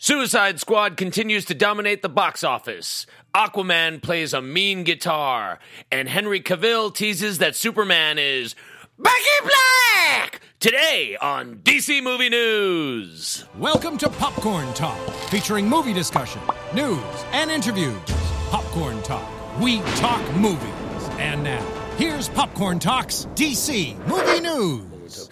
Suicide Squad continues to dominate the box office. Aquaman plays a mean guitar, and Henry Cavill teases that Superman is back in black! Today on DC Movie News. Welcome to Popcorn Talk, featuring movie discussion, news, and interviews. Popcorn Talk. We talk movies. And now, here's Popcorn Talk's DC Movie News.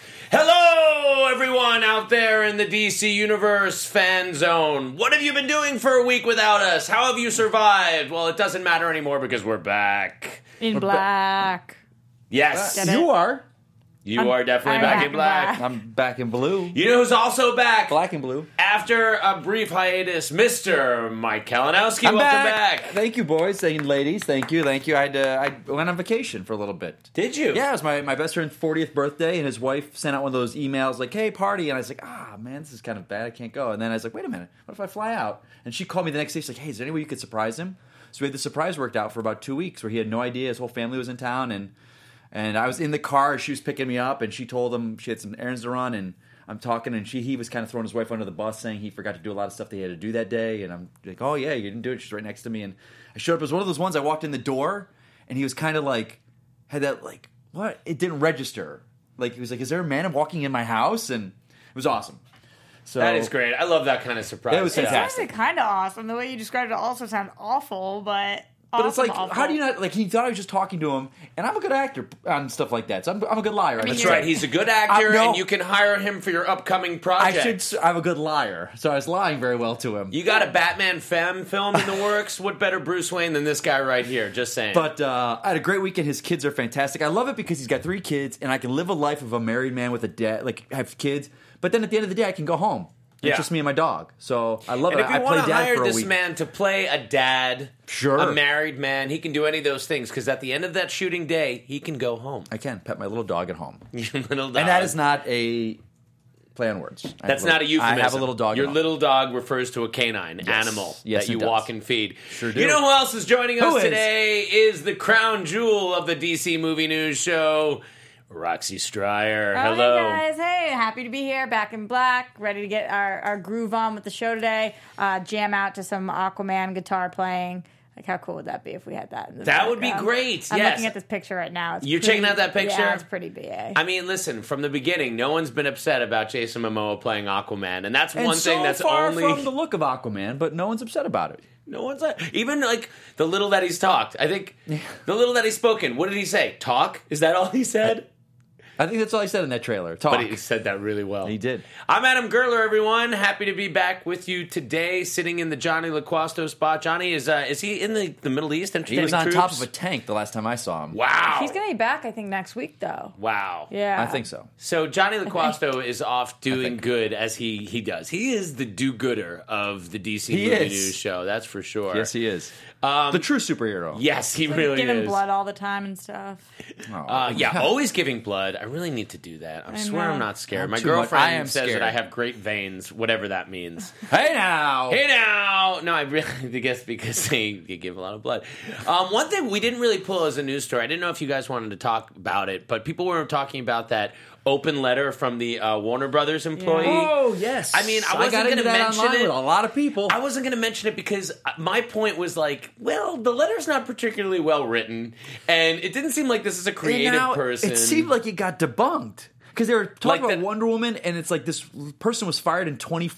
Hello, everyone out there in the DC Universe fan zone. What have you been doing for a week without us? How have you survived? Well, it doesn't matter anymore because we're back. In black. Yes. You are. You are definitely back in black. I'm back in blue. You know who's also back? Black and blue. After a brief hiatus, Mr. Mike Kalinowski. I'm Welcome back. Thank you, boys and ladies. Thank you. I went on vacation for a little bit. Did you? Yeah, it was my best friend's 40th birthday, and his wife sent out one of those emails like, hey, party. And I was like, man, this is kind of bad. I can't go. And then I was like, wait a minute. What if I fly out? And she called me the next day. She's like, hey, is there any way you could surprise him? So we had the surprise worked out for about 2 weeks where he had no idea. His whole family was in town, and I was in the car as she was picking me up, and she told him she had some errands to run, and I'm talking, and he was kind of throwing his wife under the bus, saying he forgot to do a lot of stuff that he had to do that day, and I'm like, oh yeah, you didn't do it. She's right next to me, and I showed up. It was one of those ones I walked in the door, and he was kind of like, had that like, what? It didn't register. Like, he was like, is there a man walking in my house? And it was awesome. So That is great. I love that kind of surprise. It was It's fantastic. actually kind of awesome. The way you described it also sounds awful, but It's like, awful. how do you not, like, he thought I was just talking to him, and I'm a good actor on stuff like that, so I'm a good liar. That's right. He's a good actor, no. and you can hire him for your upcoming project. I'm a good liar, so I was lying very well to him. You got a Batman femme film in the works? What better Bruce Wayne than this guy right here? Just saying. But I had a great weekend. His kids are fantastic. I love it because he's got 3 kids, and I can live a life of a married man with a dad, like have kids. But then at the end of the day, I can go home. It's just me and my dog. So I love and it. if you I want play to dad hire for a this week. man to play a dad, Sure. a married man, he can do any of those things, because at the end of that shooting day, he can go home. I can pet my little dog at home. Your little dog. And that is not a play on words. That's not a euphemism. I have a little dog Your at home. little dog refers to a canine animal Yes, that you it does. walk and feed. Sure do. You know who else is joining us Who is? today is the crown jewel of the DC Movie News Show, Roxy Stryer. Oh, Hello. hey guys. Hey, happy to be here, back in black, ready to get our groove on with the show today. Jam out to some Aquaman guitar playing. Like, how cool would that be if we had that in the That would be background? great, I'm yes. looking at this picture right now. It's You're pretty- checking out that picture? Yeah, it's pretty BA. I mean, listen, from the beginning, no one's been upset about Jason Momoa playing Aquaman, and that's And one thing so that's far only... from the look of Aquaman, but no one's upset about it. No one's even like the little that he's talked. I think the little that he's spoken. What did he say? Talk? Is that all he said? I think that's all he said in that trailer. Talk. But he said that really well. He did. I'm Adam Gertler, everyone. Happy to be back with you today, sitting in the Johnny LaQuasto spot. Johnny, is he in the Middle East? He was on top of a tank the last time I saw him. Wow. He's going to be back, I think, next week, though. Wow. Yeah. I think so. So Johnny LaQuasto is off doing good as he does. He is the do-gooder of the DC Movie is. News Show. That's for sure. Yes, he is. The true superhero. Yes, he really Giving is. blood all the time and stuff. Yeah, always giving blood. I really need to do that. I swear know. I'm not scared. Not My too much. girlfriend I am says scared. that I have great veins, whatever that means. Hey now! Hey now! No, I really guess because they give a lot of blood. One thing we didn't really pull as a news story, I didn't know if you guys wanted to talk about it, but people were talking about that open letter from the Warner Brothers employee. Oh, yes. I mean, I wasn't got going into to that mention online it. with a lot of people. I wasn't going to mention it because my point was like, well, the letter's not particularly well written, and it didn't seem like this is a creative And now person. It seemed like it got debunked. Because they were talking Like about that- Wonder Woman, and it's like this person was fired in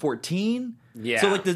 2014. Yeah. So like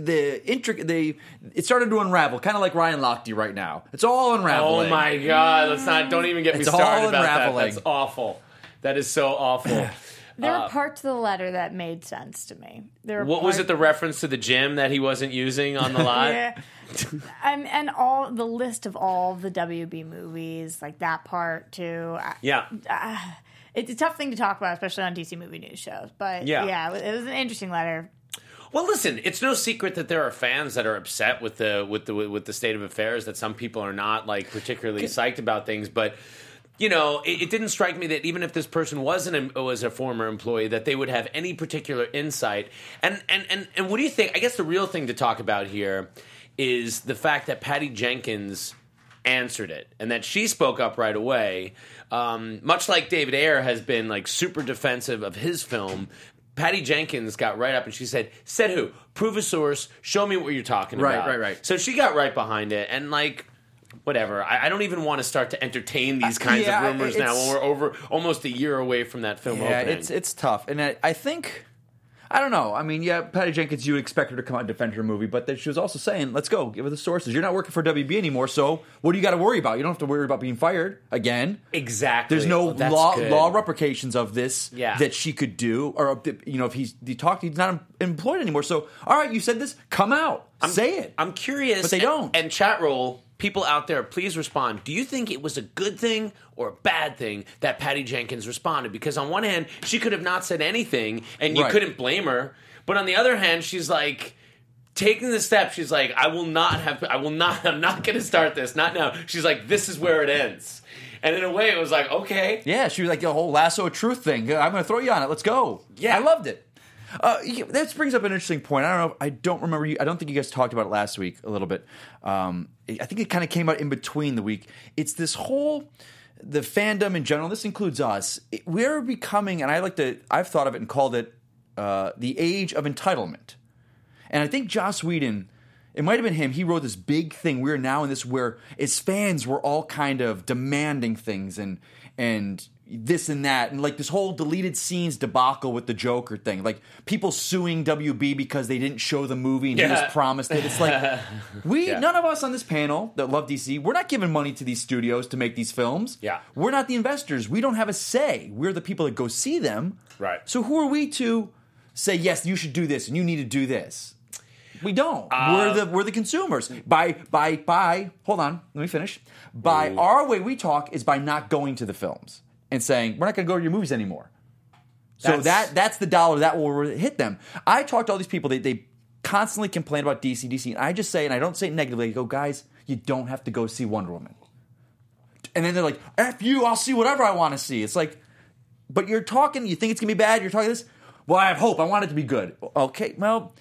it started to unravel, kind of like Ryan Lochte right now. It's all unraveling. Oh my God! Don't even get me It's started all about unraveling. that. That's awful. That is so awful. There were parts of the letter that made sense to me. What was it? The reference to the gym that he wasn't using on the lot? Yeah. And all the list of all the WB movies, like that part too. Yeah. It's a tough thing to talk about, especially on DC Movie News shows. But yeah, it was an interesting letter. Well, listen, it's no secret that there are fans that are upset with the state of affairs. That some people are not like particularly psyched about things, but. You know, it didn't strike me that even if this person was a former employee, that they would have any particular insight. And what do you think? I guess the real thing to talk about here is the fact that Patty Jenkins answered it and that she spoke up right away. Much like David Ayer has been like super defensive of his film, Patty Jenkins got right up and she said who? Prove a source. Show me what you're talking about. Right. So she got right behind it, and like, whatever. I don't even want to start to entertain these kinds of rumors now when we're over almost a year away from that film opening. It's tough, and I think, I don't know. I mean, Patty Jenkins, you would expect her to come out and defend her movie, but then she was also saying, let's go, give her the sources. You're not working for WB anymore, so what do you got to worry about? You don't have to worry about being fired again. Exactly. There's no law repercussions of this that she could do, or, if he's not employed anymore. So, all right, you said this, come out, say it. I'm curious. But they don't. And chat roll, people out there, please respond. Do you think it was a good thing or a bad thing that Patty Jenkins responded? Because on one hand, she could have not said anything, and you couldn't blame her. But on the other hand, she's like taking the step. She's like, I'm not going to start this. Not now. She's like, this is where it ends. And in a way, it was like, okay. Yeah, she was like the whole lasso of truth thing. I'm going to throw you on it. Let's go. Yeah. I loved it. That brings up an interesting point. I don't remember you. I don't think you guys talked about it last week a little bit. I think it kind of came out in between the week. It's this whole, the fandom in general, this includes us. We're becoming, and I've thought of it and called it the age of entitlement. And I think Joss Whedon, it might have been him, he wrote this big thing. We're now in this where, as fans, we're all kind of demanding things and this and that, and like this whole deleted scenes debacle with the Joker thing, like people suing WB because they didn't show the movie and he was promised it. It's like none of us on this panel that love DC, we're not giving money to these studios to make these films. Yeah, we're not the investors. We don't have a say. We're the people that go see them. Right. So who are we to say yes? You should do this and you need to do this. We don't. We're the consumers. By hold on, let me finish. Our way we talk is by not going to the films and saying, we're not going to go to your movies anymore. So that's the dollar that will hit them. I talk to all these people, they constantly complain about DC, and I just say, and I don't say it negatively, I go, guys, you don't have to go see Wonder Woman. And then they're like, F you, I'll see whatever I want to see. It's like, but you're talking, you think it's going to be bad, you're talking this, well, I have hope, I want it to be good. Okay, well,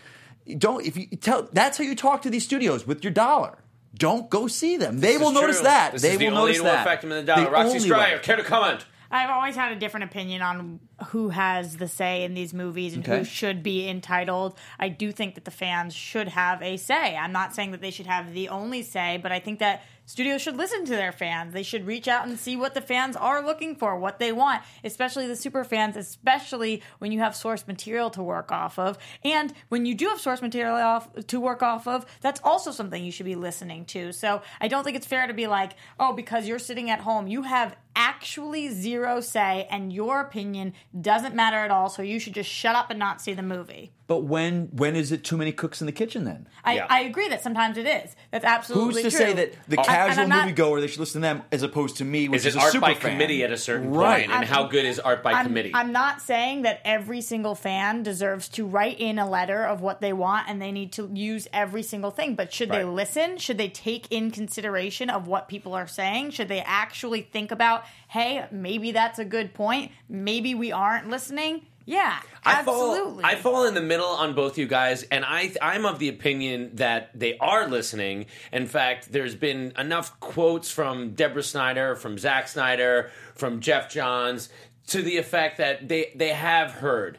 that's how you talk to these studios, with your dollar. Don't go see them. They will notice that. They will notice that. Affect them in the dollar. Roxy Stryer, care to comment? I've always had a different opinion on who has the say in these movies and who should be entitled. I do think that the fans should have a say. I'm not saying that they should have the only say, but I think that studios should listen to their fans. They should reach out and see what the fans are looking for, what they want, especially the super fans, especially when you have source material to work off of. And when you do have source material to work off of, that's also something you should be listening to. So I don't think it's fair to be like, oh, because you're sitting at home, you have actually zero say and your opinion doesn't matter at all, so you should just shut up and not see the movie. But when is it too many cooks in the kitchen then? I agree that sometimes it is. That's absolutely true. Who's to say that the casual moviegoer, they should listen to them as opposed to me, which is a super fan? Art by committee at a certain point, and how good is art by committee? I'm not saying that every single fan deserves to write in a letter of what they want and they need to use every single thing, but should they listen? Should they take in consideration of what people are saying? Should they actually think about, hey, maybe that's a good point, maybe we aren't listening? Yeah, absolutely. I fall in the middle on both you guys, and I'm of the opinion that they are listening. In fact, there's been enough quotes from Deborah Snyder, from Zack Snyder, from Jeff Johns, to the effect that they have heard.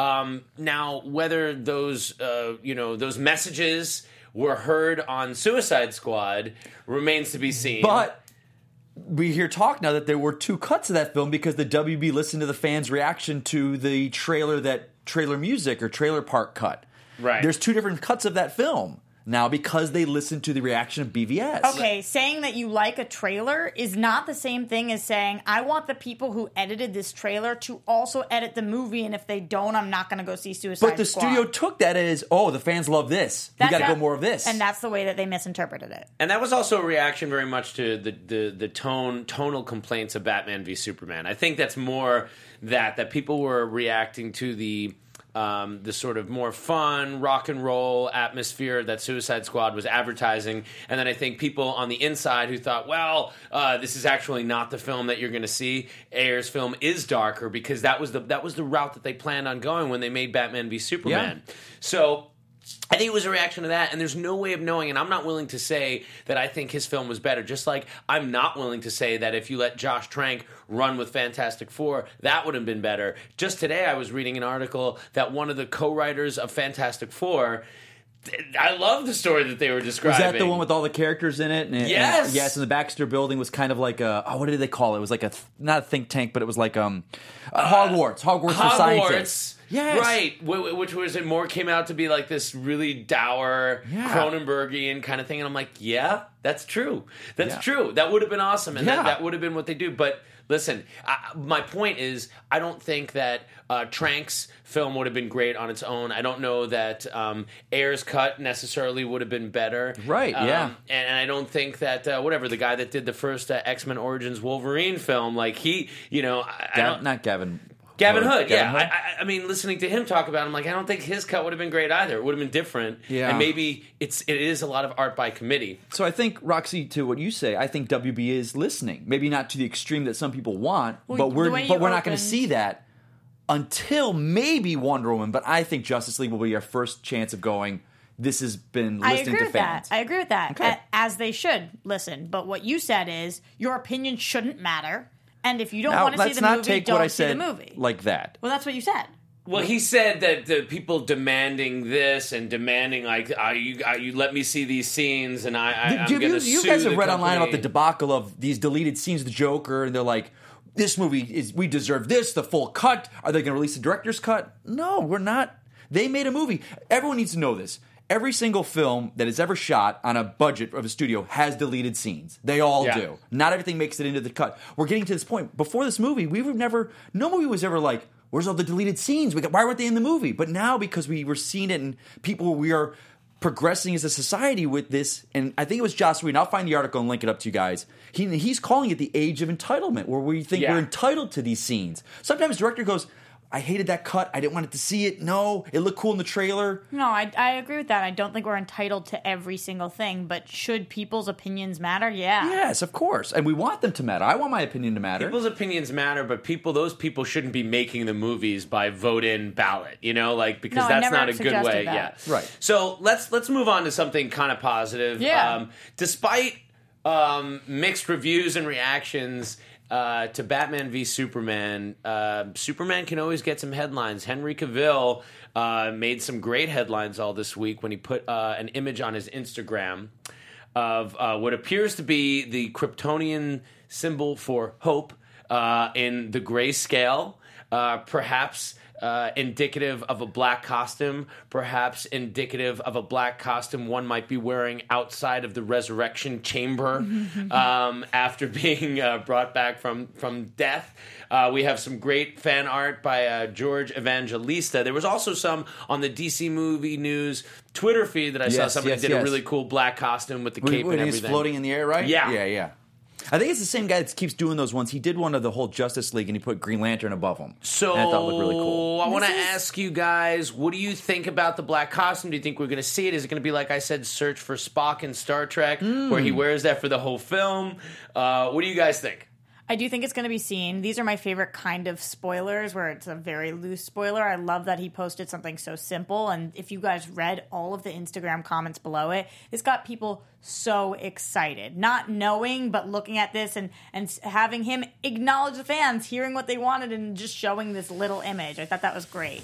Now, whether those those messages were heard on Suicide Squad remains to be seen. But we hear talk now that there were two cuts of that film because the WB listened to the fans' reaction to the trailer music or trailer park cut. Right. There's two different cuts of that film now because they listened to the reaction of BVS. Okay, saying that you like a trailer is not the same thing as saying, I want the people who edited this trailer to also edit the movie, and if they don't, I'm not going to go see Suicide Squad. But the studio took that as, the fans love this. We got to go more of this. And that's the way that they misinterpreted it. And that was also a reaction very much to the tonal complaints of Batman v Superman. I think that's more that people were reacting to the sort of more fun rock and roll atmosphere that Suicide Squad was advertising, and then I think people on the inside who thought, well, this is actually not the film that you're going to see. Ayer's film is darker because that was the route that they planned on going when they made Batman v Superman. Yeah. So I think it was a reaction to that, and there's no way of knowing, and I'm not willing to say that I think his film was better, just like I'm not willing to say that if you let Josh Trank run with Fantastic Four, that would have been better. Just today I was reading an article that one of the co-writers of Fantastic Four, I love the story that they were describing. Was that the one with all the characters in it? Yes. And, yes, and the Baxter Building was kind of like what did they call it? It was like not a think tank, but it was like Hogwarts for scientists. Yes. Right, which was it more came out to be like this really dour Cronenbergian kind of thing, and I'm like, yeah, that's true. That's true. That would have been awesome, and that would have been what they do. But listen, my point is, I don't think that Trank's film would have been great on its own. I don't know that Ayer's cut necessarily would have been better. Right, yeah. And I don't think that, the guy that did the first X-Men Origins Wolverine film, like he, not Gavin. Gavin Hood, I mean, listening to him talk about it, I'm like, I don't think his cut would have been great either. It would have been different. Yeah. And maybe it is a lot of art by committee. So I think, Roxy, to what you say, I think WB is listening. Maybe not to the extreme that some people want, but we're not going to see that until maybe Wonder Woman. But I think Justice League will be our first chance of going, this has been listening to fans. I agree with that. Okay. As they should listen. But what you said is, your opinion shouldn't matter. And if you don't want to see the movie, don't see the movie. Like that. Well, that's what you said. Well, he said that the people demanding this and demanding, like, you let me see these scenes, and I'm going to sue You guys have the read company. online about the debacle of these deleted scenes of the Joker, and they're like, this movie we deserve this, the full cut. Are they going to release the director's cut? No, we're not. They made a movie. Everyone needs to know this. Every single film that is ever shot on a budget of a studio has deleted scenes. They all do. Not everything makes it into the cut. We're getting to this point. Before this movie, no movie was ever like, where's all the deleted scenes? Why weren't they in the movie? But now, because we were seeing it and we are progressing as a society with this, and I think it was Joss Whedon, I'll find the article and link it up to you guys. He's calling it the age of entitlement, where we think we're entitled to these scenes. Sometimes the director goes, I hated that cut. I didn't want it to see it. No, it looked cool in the trailer. No, I agree with that. I don't think we're entitled to every single thing, but should people's opinions matter? Yeah. Yes, of course. And we want them to matter. I want my opinion to matter. People's opinions matter, but those people shouldn't be making the movies by vote-in ballot, because that's not a good way. That. Yeah. Right. So let's move on to something kind of positive. Yeah. Despite mixed reviews and reactions to Batman v Superman, Superman can always get some headlines. Henry Cavill made some great headlines all this week when he put an image on his Instagram of what appears to be the Kryptonian symbol for hope in the grayscale, perhaps indicative of a black costume, perhaps indicative of a black costume one might be wearing outside of the resurrection chamber after being brought back from death. We have some great fan art by George Evangelista. There was also some on the DC Movie News Twitter feed that I saw. Somebody did a really cool black costume with the cape and everything. He's floating in the air, right? Yeah. Yeah. I think it's the same guy that keeps doing those ones. He did one of the whole Justice League, and he put Green Lantern above him. So and I thought it looked really cool. I want to ask you guys, what do you think about the black costume? Do you think we're going to see it? Is it going to be, like I said, Search for Spock in Star Trek, where he wears that for the whole film? What do you guys think? I do think it's going to be seen. These are my favorite kind of spoilers, where it's a very loose spoiler. I love that he posted something so simple. And if you guys read all of the Instagram comments below it, this got people so excited. Not knowing, but looking at this and having him acknowledge the fans, hearing what they wanted, and just showing this little image. I thought that was great.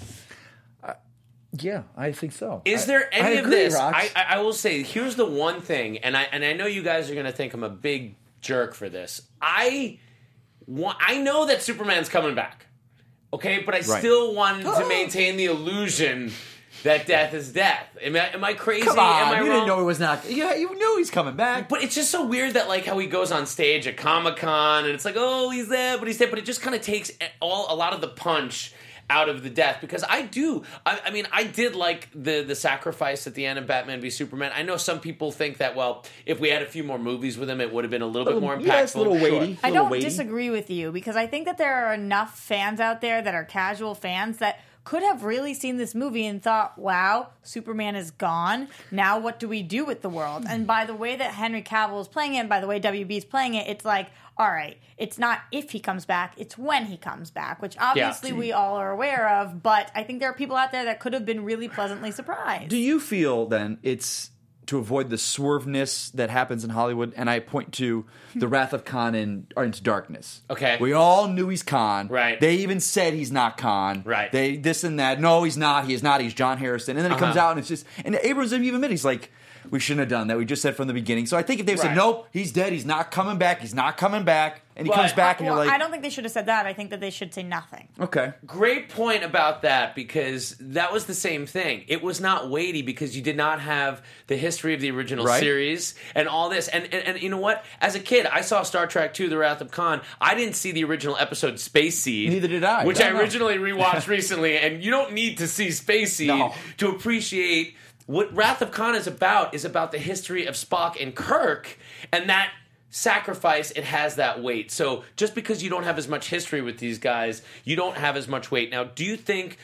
Yeah, I think so. Is there any I of agree, this? Rox. I will say, here's the one thing, and I know you guys are going to think I'm a big jerk for this. I know that Superman's coming back, okay? But I still wanted to maintain the illusion that death is death. Am I crazy? Come on, am I you wrong? didn't know he was not. Yeah, you knew he's coming back. But it's just so weird that, like, how he goes on stage at Comic-Con, and it's like, oh, he's there, but he's there. But it just kind of takes a lot of the punch out of the death, because I did like the sacrifice at the end of Batman v Superman. I know some people think that, well, if we had a few more movies with him, it would have been a little bit more impactful. Yeah, it's a little weighty. I don't disagree with you, because I think that there are enough fans out there that are casual fans that could have really seen this movie and thought, wow, Superman is gone. Now what do we do with the world? And by the way that Henry Cavill is playing it, and by the way WB is playing it, it's like, all right, it's not if he comes back, it's when he comes back, which obviously we all are aware of, but I think there are people out there that could have been really pleasantly surprised. Do you feel, then, it's to avoid the swerveness that happens in Hollywood, and I point to the Wrath of Khan and Into Darkness. Okay. We all knew he's Khan. Right. They even said he's not Khan. Right. They this and that. No, he's not. He is not. He's John Harrison. And then it comes out, and it's just... And Abrams even admitted, he's like, we shouldn't have done that. We just said from the beginning. So I think if they said, nope, he's dead, he's not coming back, and he comes back, and you're like... I don't think they should have said that. I think that they should say nothing. Okay. Great point about that, because that was the same thing. It was not weighty because you did not have the history of the original series and all this. And you know what? As a kid, I saw Star Trek II, The Wrath of Khan. I didn't see the original episode Space Seed. Neither did I. Which I originally rewatched recently, and you don't need to see Space Seed to appreciate... What Wrath of Khan is about the history of Spock and Kirk, and that sacrifice, it has that weight. So just because you don't have as much history with these guys, you don't have as much weight. Now, do you think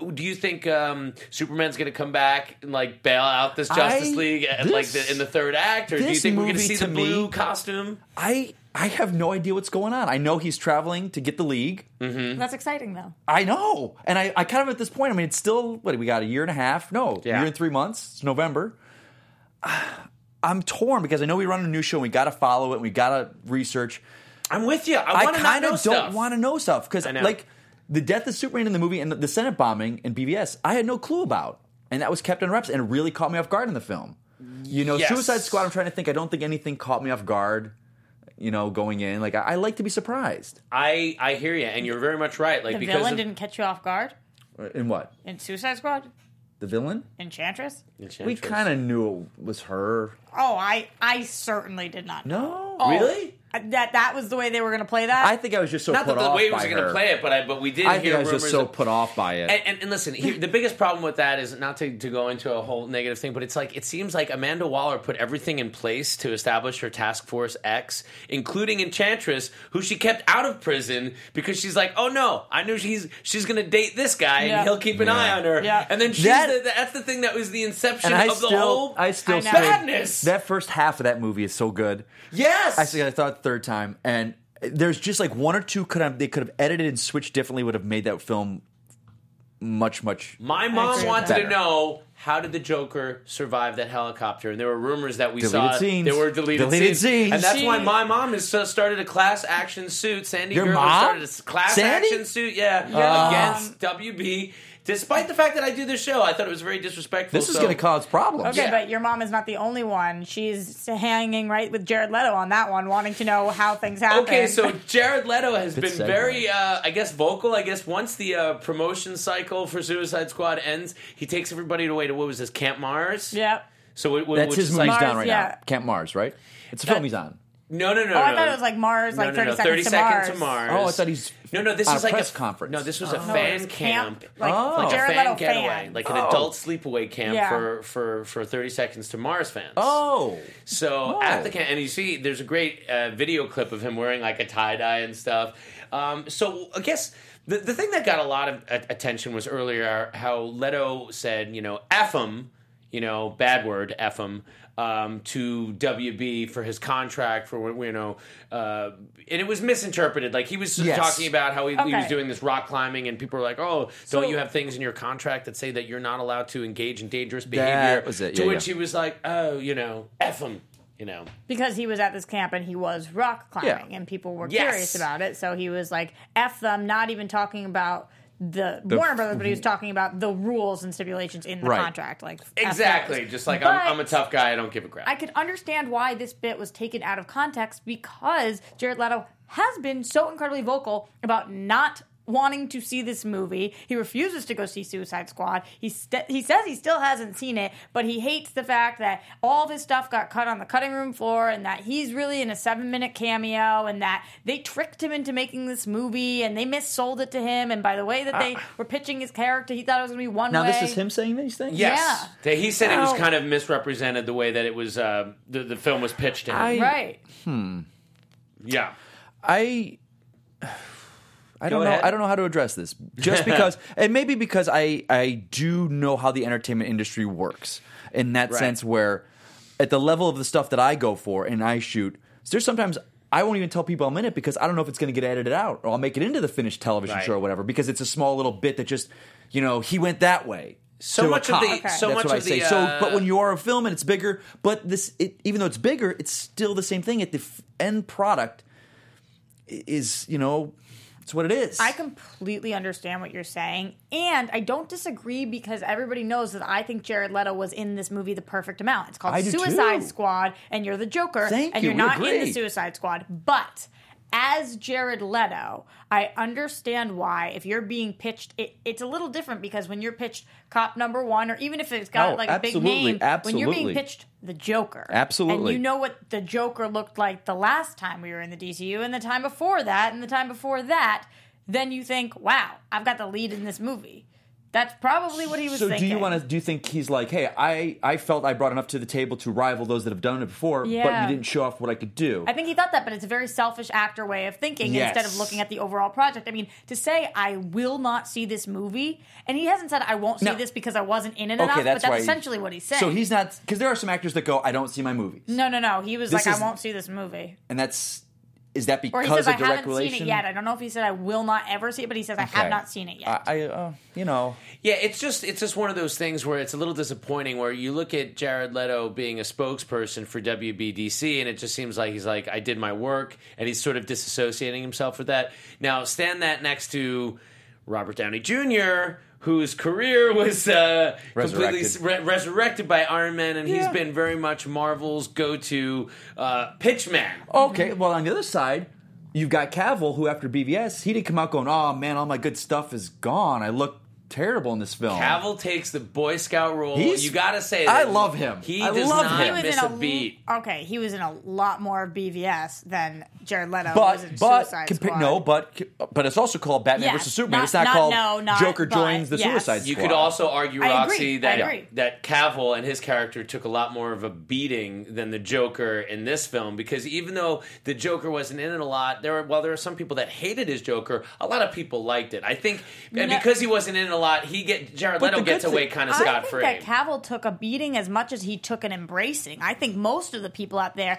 Superman's going to come back and like bail out this Justice League in the third act, or do you think we're going to see the blue costume? I have no idea what's going on. I know he's traveling to get the League. Mm-hmm. That's exciting, though. I know. And I kind of at this point, I mean, it's still, we got a year and a half? No, a year and 3 months. It's November. I'm torn because I know we run a news show and we got to follow it and we got to research. I'm with you. I kind of don't want to know stuff because, like, the death of Superman in the movie and the Senate bombing in BVS, I had no clue about. And that was kept in wraps and it really caught me off guard in the film. You know, Suicide Squad, I'm trying to think. I don't think anything caught me off guard. You know, going in, like I like to be surprised. I hear you, and you're very much right. Like the villain didn't catch you off guard. In what? In Suicide Squad. The villain? Enchantress. We kind of knew it was her. Oh, I certainly did not know. No, really? That was the way they were going to play that. I think I was just so not put that off the way by it was her. going to play it, but we did. I hear think I was rumors just so put off by it. And listen, the biggest problem with that is not to go into a whole negative thing, but it's like it seems like Amanda Waller put everything in place to establish her Task Force X, including Enchantress, who she kept out of prison because she's like, oh no, I knew she's going to date this guy and he'll keep an eye on her. Yeah. And then that's the thing that was the inception of the whole badness. That first half of that movie is so good. Yes, I thought it the third time, and there's just like one or two they could have edited and switched differently, would have made that film much. My mom wanted to know, how did the Joker survive that helicopter? And there were rumors that we saw there were deleted scenes. And that's why my mom has started a class action suit. Sandy Your Girl mom? started a class action suit, against WB. Despite the fact that I do this show, I thought it was very disrespectful. This is going to cause problems. Okay, but your mom is not the only one. She's hanging right with Jared Leto on that one, wanting to know how things happen. Okay, so Jared Leto has been very, vocal. I guess once the promotion cycle for Suicide Squad ends, he takes everybody away to, what was this, Camp Mars? Yep. So that's his movie he's down right now. Camp Mars, right? It's a film he's on. No. I thought it was like Mars, 30 seconds to Mars. Oh, I thought he's this is like a press conference. No, this was a fan camp. Like a Jared fan Leto getaway, like an adult sleepaway camp for 30 Seconds to Mars fans. So at the camp, and you see, there's a great video clip of him wearing like a tie-dye and stuff. So I guess the thing that got a lot of attention was earlier how Leto said, F him, bad word, F him, to WB for his contract for, and it was misinterpreted. Like he was talking about how he was doing this rock climbing, and people were like, oh, don't you have things in your contract that say that you're not allowed to engage in dangerous behavior? That was it. To which he was like, oh, F him. Because he was at this camp and he was rock climbing and people were curious about it. So he was like, F them, not even talking about the Warner Brothers, but he was talking about the rules and stipulations in the contract. Like exactly. Just like, I'm a tough guy, I don't give a crap. I could understand why this bit was taken out of context because Jared Leto has been so incredibly vocal about not wanting to see this movie. He refuses to go see Suicide Squad. He says he still hasn't seen it, but he hates the fact that all of his stuff got cut on the cutting room floor and that he's really in a 7-minute cameo and that they tricked him into making this movie and they missold it to him, and by the way that they were pitching his character, he thought it was going to be one way. Now this is him saying these things? Yes. Yeah. He said it was kind of misrepresented the way that it was, the film was pitched to him. Right. Yeah. I don't know. ahead. I don't know how to address this. Just because, and maybe because I do know how the entertainment industry works in that sense, where at the level of the stuff that I go for and I shoot, there's sometimes I won't even tell people I'm in it because I don't know if it's going to get edited out or I'll make it into the finished television show or whatever because it's a small little bit that just, he went that way. So much of the, But when you are a film and it's bigger, but even though it's bigger, it's still the same thing. At the end product is, it's what it is. I completely understand what you're saying, and I don't disagree because everybody knows that I think Jared Leto was in this movie the perfect amount. It's called Suicide Squad, and you're the Joker, and you're not in the Suicide Squad, but as Jared Leto, I understand why if you're being pitched, it's a little different because when you're pitched cop number one, or even if it's got a big name, when you're being pitched the Joker. Absolutely. And you know what the Joker looked like the last time we were in the DCU and the time before that and the time before that, then you think, wow, I've got the lead in this movie. That's probably what he was thinking. So do you think he's like, hey, I felt I brought enough to the table to rival those that have done it before, but you didn't show off what I could do? I think he thought that, but it's a very selfish actor way of thinking instead of looking at the overall project. I mean, to say I will not see this movie, and he hasn't said I won't see this because I wasn't in it enough, but that's essentially what he's saying. So he's not, because there are some actors that go, I don't see my movies. No. He was I won't see this movie. And is that because or he says, of direct relation? I haven't seen it yet. I don't know if he said I will not ever see it, but he says I have not seen it yet. Yeah, it's just one of those things where it's a little disappointing where you look at Jared Leto being a spokesperson for WBDC and it just seems like he's like, I did my work, and he's sort of disassociating himself with that. Now, stand that next to Robert Downey Jr., whose career was completely resurrected by Iron Man, and he's been very much Marvel's go-to pitchman. Okay, well, on the other side, you've got Cavill, who after BVS, he didn't come out going, oh, man, all my good stuff is gone. I look terrible in this film. Cavill takes the Boy Scout role. You gotta say that. I love him. He does not miss a beat. Okay, he was in a lot more BVS than Jared Leto was in Suicide Squad. No, but it's also called Batman vs. Superman. It's not called Joker joins the Suicide Squad. You could also argue, Roxy, that Cavill and his character took a lot more of a beating than the Joker in this film, because even though the Joker wasn't in it a lot, there are some people that hated his Joker, a lot of people liked it. I think because he wasn't in it a lot, Jared Leto gets away kind of scot-free. I think that Cavill took a beating as much as he took an embracing. I think most of the people out there,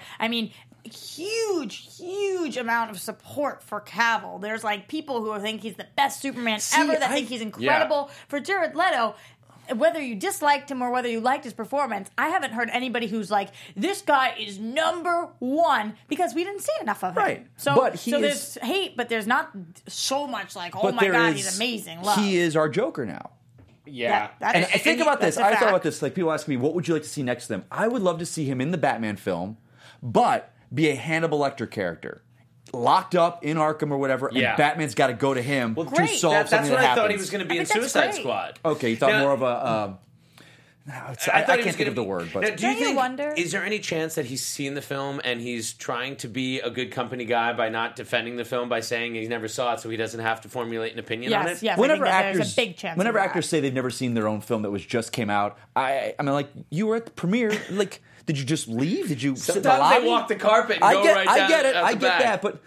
huge amount of support for Cavill. There's people who think he's the best Superman ever, that think he's incredible. Yeah. For Jared Leto, whether you disliked him or whether you liked his performance, I haven't heard anybody who's like, this guy is number one, because we didn't see enough of him. Right. So there's hate, but there's not so much oh my God, he's amazing. Love. He is our Joker now. Yeah. And think about this. I thought about this. People ask me, what would you like to see next to him? I would love to see him in the Batman film, but be a Hannibal Lecter character. Locked up in Arkham or whatever, and Batman's got to go to him to solve something that happens. That's what I thought he was going to be in Suicide Squad. Okay, you thought more of a... I can't think of the word. But now, do you wonder? Is there any chance that he's seen the film and he's trying to be a good company guy by not defending the film, by saying he never saw it, so he doesn't have to formulate an opinion on it? Yes, whenever there's a big chance. Whenever actors say they've never seen their own film that just came out, I mean, you were at the premiere, did you just leave? Did you sit in the lobby? Sometimes they walk the carpet and go right down. I get it. I get that, but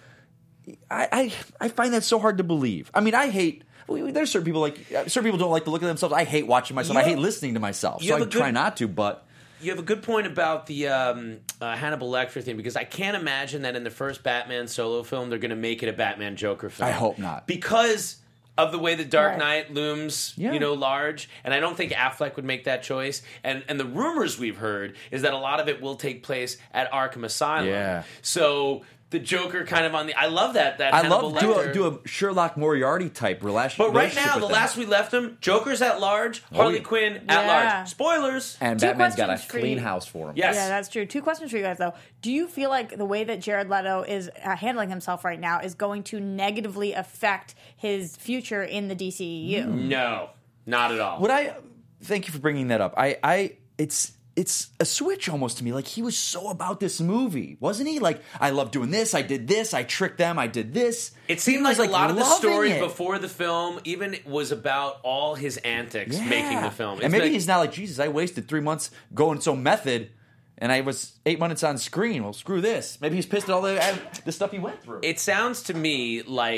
I find that so hard to believe. I mean, I hate. There's certain people don't like to look at themselves. I hate watching myself. I hate listening to myself. So I try not to. But you have a good point about the Hannibal Lecter thing, because I can't imagine that in the first Batman solo film they're going to make it a Batman Joker film. I hope not, because of the way the Dark Knight looms, large, and I don't think Affleck would make that choice. And the rumors we've heard is that a lot of it will take place at Arkham Asylum. Yeah. So the Joker kind of on the... I love that I love do a Sherlock Moriarty type relationship. But right now, the last we left him, Joker's at large, Harley Quinn at large. Spoilers. And Batman's got a clean house for him. Yes. Yeah, that's true. 2 questions for you guys, though. Do you feel like the way that Jared Leto is handling himself right now is going to negatively affect his future in the DCEU? No, not at all. Thank you for bringing that up. It's a switch almost to me. He was so about this movie, wasn't he? I love doing this, I did this, I tricked them, I did this. It seemed like a lot of the story before the film even was about all his antics making the film. And maybe he's now Jesus, I wasted 3 months going so method, and I was 8 months on screen. Well, screw this. Maybe he's pissed at all the stuff he went through. It sounds to me like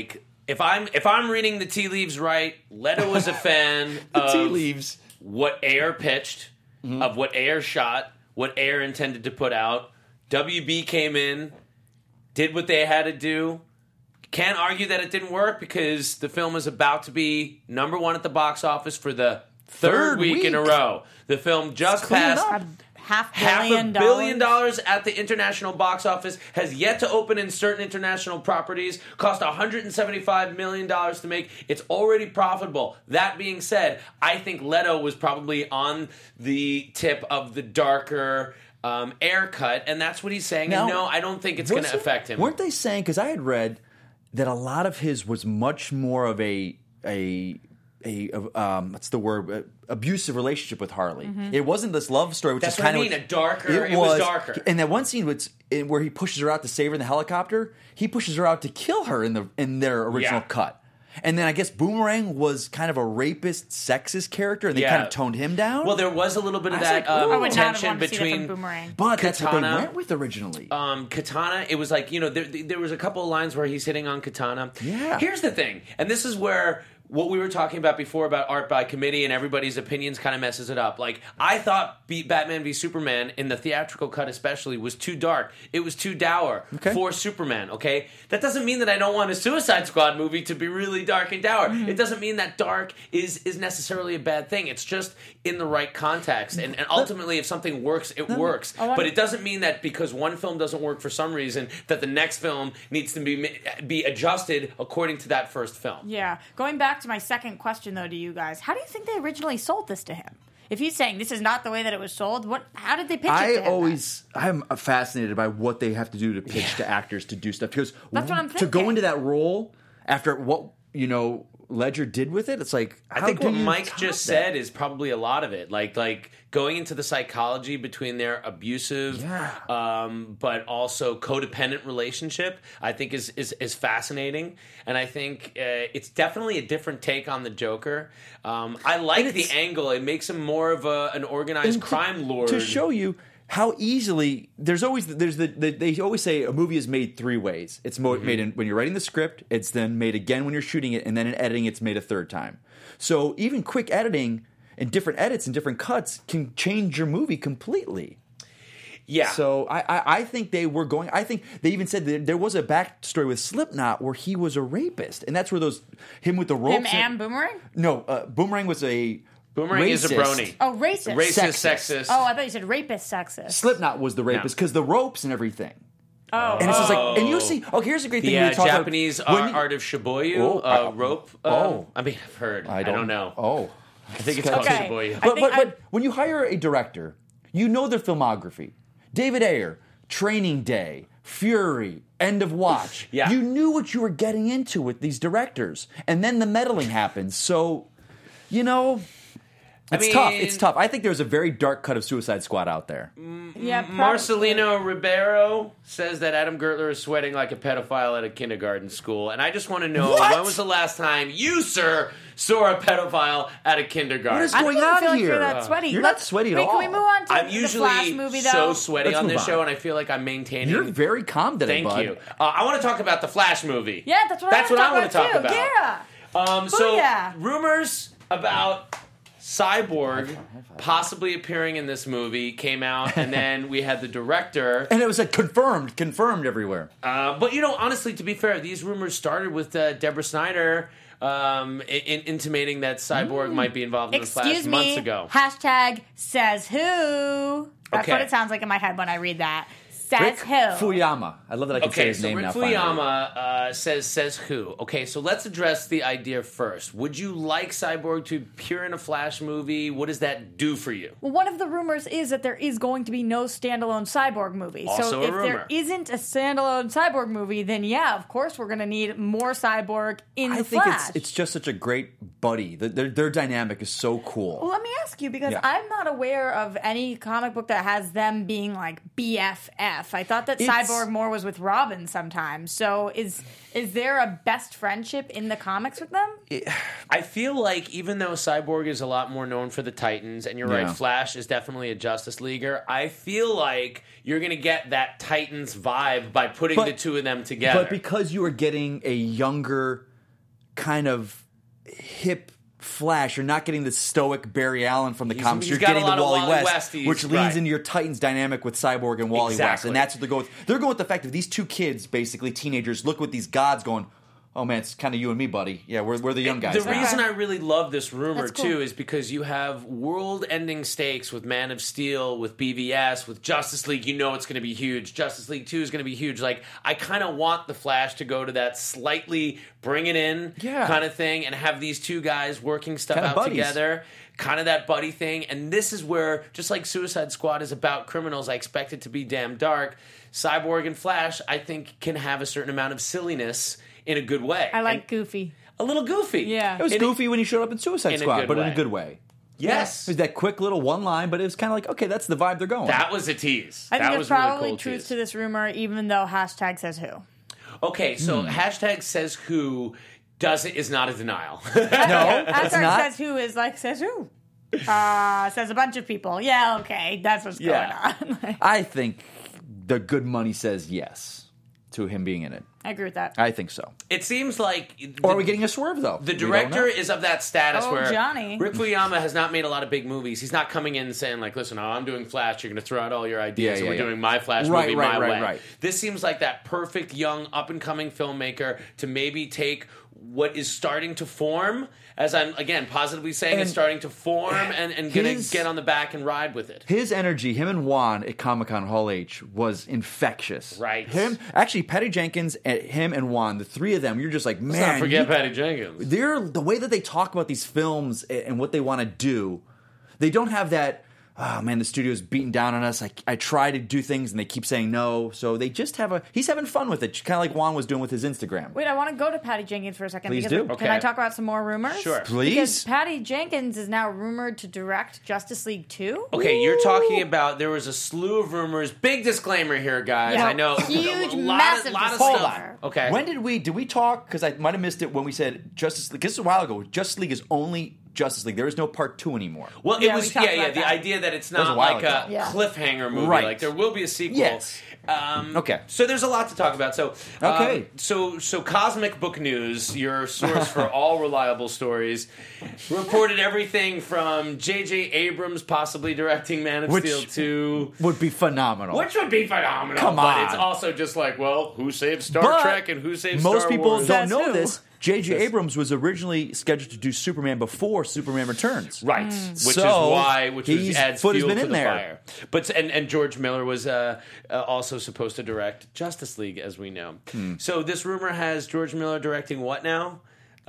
if I'm reading the tea leaves right, Leto was a fan of tea leaves. What Ayer pitched, of what Ayer shot, what Ayer intended to put out. WB came in, did what they had to do. Can't argue that it didn't work because the film is about to be #1 at the box office for the third week in a row. The film just passed $500 million at the international box office, has yet to open in certain international properties, cost $175 million to make. It's already profitable. That being said, I think Leto was probably on the tip of the darker Ayer cut, and that's what he's saying. Now, and no, I don't think it's going to affect him. Weren't they saying, because I had read that a lot of his was much more of a what's the word, abusive relationship with Harley. Mm-hmm. It wasn't this love story, which That's is what kind I mean, a darker. It was darker. And that one scene where he pushes her out to save her in the helicopter, he pushes her out to kill her in their original cut. And then I guess Boomerang was kind of a rapist, sexist character, and they kind of toned him down. Well, there was a little bit of that I would not have tension wanted to see that from between Boomerang. but that's what they Katana. went with originally. Katana. It was like, there was a couple of lines where he's hitting on Katana. Yeah. Here's the thing, and this is where what we were talking about before about art by committee and everybody's opinions kind of messes it up. Like, I thought Batman v Superman, in the theatrical cut especially, was too dark. It was too dour for Superman, okay? That doesn't mean that I don't want a Suicide Squad movie to be really dark and dour. Mm-hmm. It doesn't mean that dark is necessarily a bad thing. It's just in the right context. And ultimately, if something works, it works. But it doesn't mean that because one film doesn't work for some reason, that the next film needs to be adjusted according to that first film. Yeah. Going back to my second question, though, to you guys, how do you think they originally sold this to him? If he's saying this is not the way that it was sold, how did they pitch it to him? I'm fascinated by what they have to do to pitch to actors to do stuff, because that's what I'm to thinking. go into that role after what Ledger did with it, it's like, I think what Mike just said is probably a lot of it. Like going into the psychology between their abusive, but also codependent relationship, I think is fascinating. And I think it's definitely a different take on the Joker. I like the angle. It makes him more of an organized crime lord. To show you how easily they always say a movie is made three ways. It's made when you're writing the script, it's then made again when you're shooting it, and then in editing it's made a third time. So even quick editing and different edits and different cuts can change your movie completely. Yeah. So I think they were going. I think they even said that there was a backstory with Slipknot where he was a rapist, and that's where him with the ropes. Him and Boomerang? No, Boomerang was a. Boomerang racist. is a brony. Oh, racist. Sexist. Oh, I thought you said rapist, sexist. Slipknot was the rapist because the ropes and everything. Oh. And it's just like, and you'll see. Oh, here's a great thing. The Japanese art of Shibuya rope. I mean, I've heard. I don't know. Oh, I think it's called Shibuya. But when you hire a director, you know their filmography. David Ayer, Training Day, Fury, End of Watch. Yeah. You knew what you were getting into with these directors, and then the meddling happens. So, It's tough. It's tough. I think there's a very dark cut of Suicide Squad out there. Yeah, Marcelino Ribeiro says that Adam Gertler is sweating like a pedophile at a kindergarten school. And I just want to know, when was the last time you, sir, saw a pedophile at a kindergarten? What is I don't going even on feel like here? you're that sweaty. You're not sweaty at all. Can we move on to I'm the usually Flash movie, though? so sweaty Let's on move this on. show, and I feel like I'm maintaining. You're very calm today, Thank bud. you. I want to talk about the Flash movie. Yeah, that's what I want to talk about. Yeah. So, rumors about Cyborg possibly appearing in this movie came out, and then we had the director. And it was confirmed everywhere. But, honestly, to be fair, these rumors started with Deborah Snyder intimating that Cyborg might be involved in the Flash months ago. Hashtag says who. That's what it sounds like in my head when I read that. Says Rick who? Fuyama. I love that I can say his name Rick now. Fuyama says who. Okay, so let's address the idea first. Would you like Cyborg to appear in a Flash movie? What does that do for you? Well, one of the rumors is that there is going to be no standalone Cyborg movie. Also so a if rumor. there isn't a standalone Cyborg movie, then yeah, of course we're going to need more Cyborg in the Flash. I think it's just such a great buddy. Their dynamic is so cool. Well, let me ask you, because I'm not aware of any comic book that has them being like BFF. I thought that Cyborg more was with Robin sometimes. So is there a best friendship in the comics with them? I feel like even though Cyborg is a lot more known for the Titans, and you're right, Flash is definitely a Justice Leaguer, I feel like you're going to get that Titans vibe by putting the two of them together. But because you are getting a younger kind of hip Flash. You're not getting the stoic Barry Allen from the comics. he's You're got a getting the lot of Wally Wally West, Westies, which leans right. into your Titans dynamic with Cyborg and Wally West. Exactly. And that's what they're going with. They're going with the fact that these two kids, basically teenagers, look with these gods going, oh man, it's kind of you and me, buddy. Yeah, we're the young guys. The now. reason I really love this rumor, That's cool. too, is because you have world-ending stakes with Man of Steel, with BVS, with Justice League. You know it's going to be huge. Justice League 2 is going to be huge. Like, I kind of want the Flash to go to that slightly bring it in kind of thing and have these two guys working stuff Kinda out buddies. together. Kind of that buddy thing. And this is where, just like Suicide Squad is about criminals, I expect it to be damn dark. Cyborg and Flash, I think, can have a certain amount of silliness in a good way. I like And Goofy. a little goofy. Yeah. It was goofy when he showed up in Suicide in a Squad, good but in way. a good way. Yes. It was that quick little one line, but it was kind of like, okay, that's the vibe they're going. That was a tease. I think that there's was a really probably cool truth tease. to this rumor, even though hashtag says who. Okay, so hashtag says who is not a denial. No, it's Hashtag not. says who is like says who. Says a bunch of people. Yeah, okay, that's what's going on. I think the good money says yes to him being in it. I agree with that. I think so. It seems like Or are we getting a swerve, though? the We don't director know. is of that status Oh, where Johnny. Rick Fuyama has not made a lot of big movies. He's not coming in and saying like, "Listen, I'm doing Flash. You're going to throw out all your ideas, and we're doing my Flash movie my way." Right. This seems like that perfect young up and coming filmmaker to maybe take what is starting to form, as I'm again positively saying, it's starting to form, and going to get on the back and ride with it. His energy, him and Juan at Comic-Con Hall H, was infectious. Right. Actually, Patty Jenkins, him and Juan, the three of them, you're just like, man. Let's not forget Patty Jenkins. The way that they talk about these films and what they want to do, they don't have that, oh man, the studio's beating down on us. I try to do things and they keep saying no. So they just he's having fun with it, kind of like Juan was doing with his Instagram. Wait, I want to go to Patty Jenkins for a second. Please because do. Can I talk about some more rumors? Sure. Please. Because Patty Jenkins is now rumored to direct Justice League 2. Okay, you're talking about there was a slew of rumors. Big disclaimer here, guys. Yeah. I know Huge, a lot massive of disclaimer. stuff. Okay, When did we talk? Because I might have missed it when we said Justice League. This is a while ago. Justice League is only Justice League. There is no part 2 anymore. well, Yeah, it we was talked the about that. idea that it's was a not while like ago. a Yeah. cliffhanger movie. Right. Like there will be a sequel. Yes. Okay. So there's a lot to talk about. So Okay. So Cosmic Book News, your source for all reliable stories, reported everything from J.J. Abrams possibly directing Man of Which- Steel 2. Would be phenomenal. Which would be phenomenal. Come But on. it's also just like, well, who saved Star But Trek and who saved most Star people Wars? don't Says know who? this. J.J. Abrams was originally scheduled to do Superman before Superman Returns. Right, which So, is adds foot has fuel been to in the there. fire. But and George Miller was also supposed to direct Justice League, as we know. So this rumor has George Miller directing what now?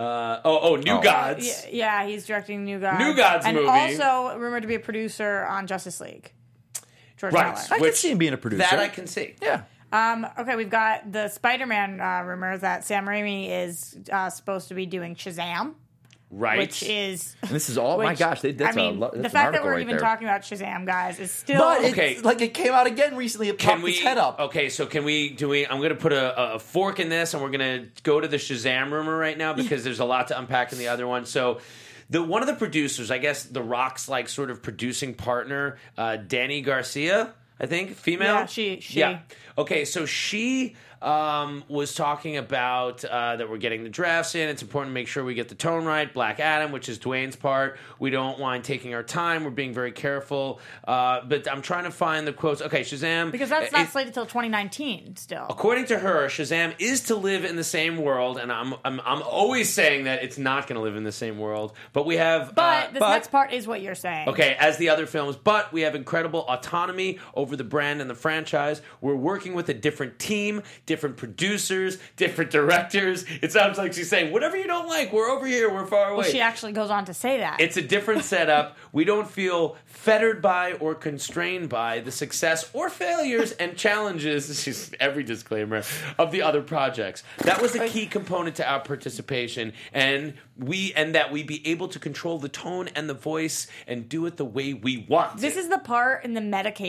New Gods. Yeah, he's directing New Gods. New Gods and movie. also rumored to be a producer on Justice League. George Right. Miller. I can Which- see him being a producer. That I can see. Yeah. Okay, we've got the Spider-Man rumor that Sam Raimi is supposed to be doing Shazam, Right. which is. And this is all. My which- gosh, that's I mean, a that's the an fact that article we're right even there. talking about Shazam, guys, is still. But Okay. it's like it came out again recently. It Can popped we? its head up. Okay, so can we? I'm going to put a fork in this, and we're going to go to the Shazam rumor right now because there's a lot to unpack in the other one. So. One of the producers, I guess, The Rock's like sort of producing partner, Danny Garcia, I think, female. Yeah, she. Yeah. Okay, so she was talking about that we're getting the drafts in. It's important to make sure we get the tone right. Black Adam, which is Dwayne's part. We don't mind taking our time. We're being very careful. But I'm trying to find the quotes. Okay, Shazam. Because that's not slated till 2019 still. According to her, Shazam is to live in the same world, and I'm always saying that it's not going to live in the same world. But we have, But this next part is what you're saying. okay, as the other films, but we have incredible autonomy over the brand and the franchise. We're working with a different team, different producers, different directors. It sounds like she's saying, whatever you don't like, we're over here, we're far away. Well, she actually goes on to say that. It's a different setup. We don't feel fettered by or constrained by the success or failures and challenges, this is every disclaimer, of the other projects. That was a key component to our participation, and that we be able to control the tone and the voice and do it the way we want. This is the part in the medication commercial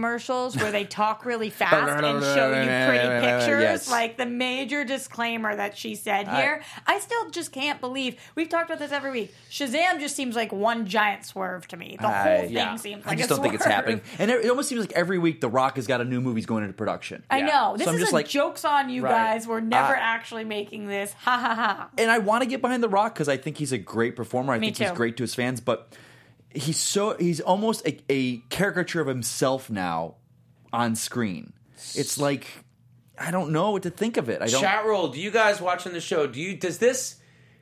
commercials where they talk really fast and show you pretty pictures. Yes. Like the major disclaimer that she said here. I still just can't believe, we've talked about this every week, Shazam just seems like one giant swerve to me. The whole thing seems like I just a don't think it's swerve. happening. And it almost seems like every week The Rock has got a new movie's going into production. I know. This So I'm is just a like, joke's on you Right. guys. We're never actually making this. Ha ha ha. and I want to get behind The Rock because I think he's a great performer. I think he's too. great to his fans, but he's almost a caricature of himself now on screen. It's like I don't know what to think of it. I don't. Chat roll. Do you guys watching the show? Do these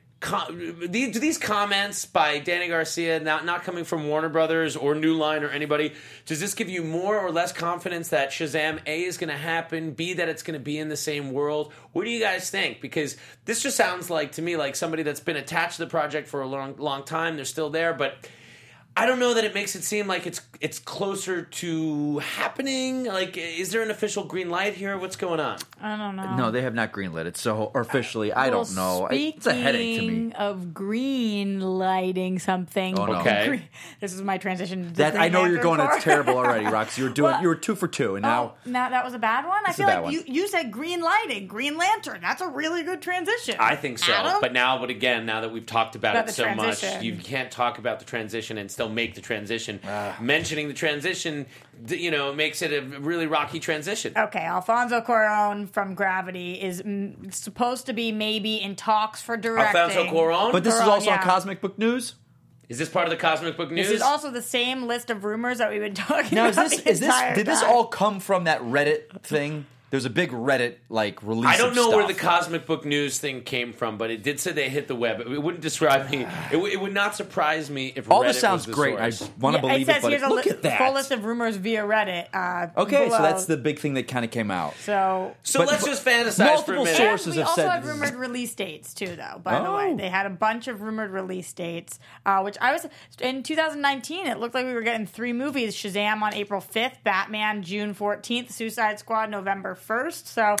comments by Danny Garcia not coming from Warner Brothers or New Line or anybody? Does this give you more or less confidence that Shazam A is going to happen, B that it's going to be in the same world? What do you guys think? Because this just sounds like to me like somebody that's been attached to the project for a long time. They're still there, but I don't know that it makes it seem like it's closer to happening. Like, is there an official green light here? What's going on? I don't know. No, they have not greenlit it. So officially, I don't know. It's a headache to me. Speaking of green lighting something. Oh, no. Okay. This is my transition. To That I know you're going. It's It's terrible already, Rox. You were 2 for 2, and now now that was a bad one. I It's feel a bad like one. you said green lighting, Green Lantern. That's a really good transition. I think so. Adam? But again, now that we've talked about About it the so much, transition. you can't talk about the transition and still make the transition. Mentioning the transition, makes it a really rocky transition. Okay, Alfonso Cuarón from Gravity is supposed to be maybe in talks for directing. Alfonso Cuarón? But this is Cuarón, also on yeah. Cosmic Book News. Is this part of the Cosmic Book News? This is also the same list of rumors that we've been talking Now, about. did this time. all come from that Reddit thing? There's a big Reddit release. I don't of know stuff. where the Cosmic Book News thing came from, but it did say they hit the web. It wouldn't describe me. It would not surprise me if All Reddit this sounds was the great. source. I want to believe it says but here's a look at that. full list of rumors via Reddit. Okay, below. so that's the big thing that kind of came out. So But- let's just fantasize for a multiple minute. sources we have also said had this is- rumored release dates too, though. By the way, Oh. they had a bunch of rumored release dates, which I was in 2019. It looked like we were getting 3 movies: Shazam on April 5th, Batman June 14th, Suicide Squad November 1st. So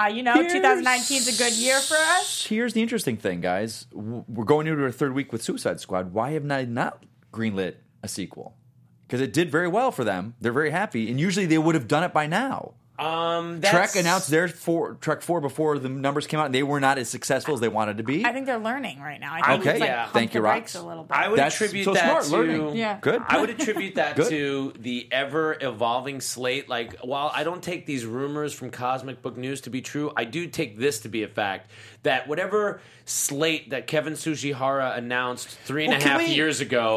2019 is a good year for us. Here's the interesting thing, guys. We're going into our 3rd week with Suicide Squad. Why have I not greenlit a sequel? Because it did very well for them. They're very happy, and usually they would have done it by now. Trek announced their Trek 4 before the numbers came out, and they were not as successful as they wanted to be. I think they're learning right now. I think Okay, it's like yeah. pump Thank the you, brakes Rox. a little bit. I would That's attribute so that smart to learning. Yeah. Good. I would attribute that Good. to the ever evolving slate. Like, while I don't take these rumors from Cosmic Book News to be true, I do take this to be a fact that whatever slate that Kevin Sugihara announced 3.5 years ago,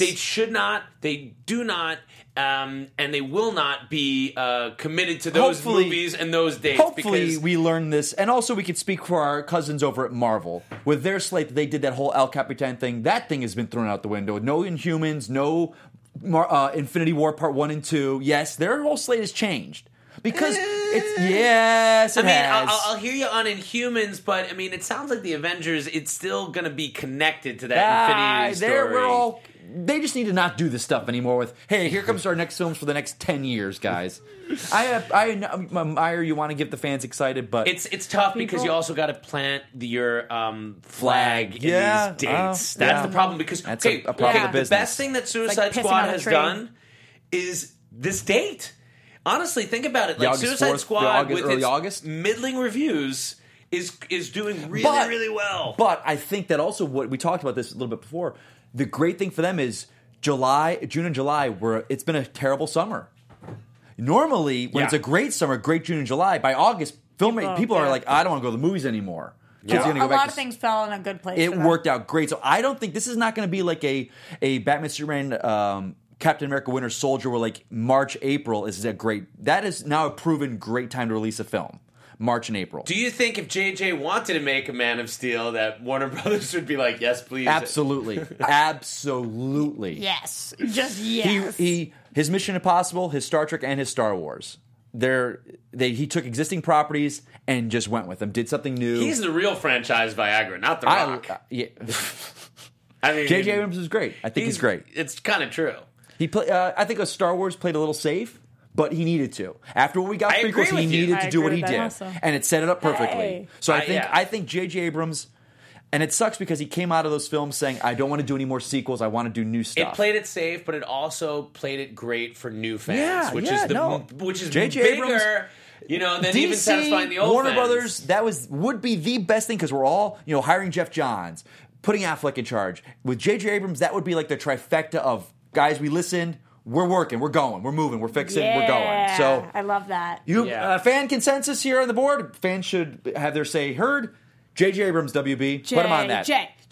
they do not, and they will not be committed to those Hopefully- movies and those dates. Hopefully, because we learn this, and also we could speak for our cousins over at Marvel with their slate. They did that whole El Capitan thing. That thing has been thrown out the window. No Inhumans, no Infinity War Part 1 and 2. Yes, their whole slate has changed because it's yes, it has. I'll hear you on Inhumans, but I mean, it sounds like the Avengers. It's still going to be connected to that Infinity story. They just need to not do this stuff anymore. With hey, here comes our next films for the next 10 years, guys. Meyer, you want to get the fans excited, but It's tough because you also got to plant your flag in Yeah, these dates. That's yeah. the problem because That's a problem of the business. best thing that Suicide pissing Squad on a has tree. done is this date. Honestly, think about it. The Like August Suicide 4th, Squad with early its August? middling reviews is doing really But- really well. But I think that also what we talked about this a little bit before. The great thing for them is June and July, it's been a terrible summer. Normally, when it's a great summer, great June and July, by August, people are like, I don't want to go to the movies anymore. Kids are gonna go a back lot to of things fell in a good place. It for them. worked out great. So I don't think this is not going to be like a Batman, Superman, Captain America, Winter Soldier, where like March, April is a great. That is now a proven great time to release a film. March and April. Do you think if JJ wanted to make a Man of Steel, that Warner Brothers would be like, yes, please? Absolutely, absolutely. Yes, just yes. His Mission Impossible, his Star Trek, and his Star Wars. He took existing properties and just went with them. Did something new. He's the real franchise Viagra, not The Rock. Yeah. I mean, J.J. Abrams is great. I think he's great. It's kind of true. I think Star Wars played a little safe, but he needed to. After what we got I agree prequels, he with you. needed I to do what agree he with that did, also. and it set it up perfectly. Hey. So Yeah. I think J.J. Abrams. And it sucks because he came out of those films saying, I don't want to do any more sequels. I want to do new stuff. It played it safe, but it also played it great for new fans, Yeah, which yeah, is J.J. bigger, Abrams, than even satisfying the old Warner fans. Brothers, that would be the best thing because we're all, hiring Jeff Johns, putting Affleck in charge. With J.J. Abrams, that would be like the trifecta of, guys, we listened, we're working, we're going, we're moving, we're fixing, we're going. So I love that. fan consensus here on the board, fans should have their say heard. J.J. Abrams, WB, put him on that.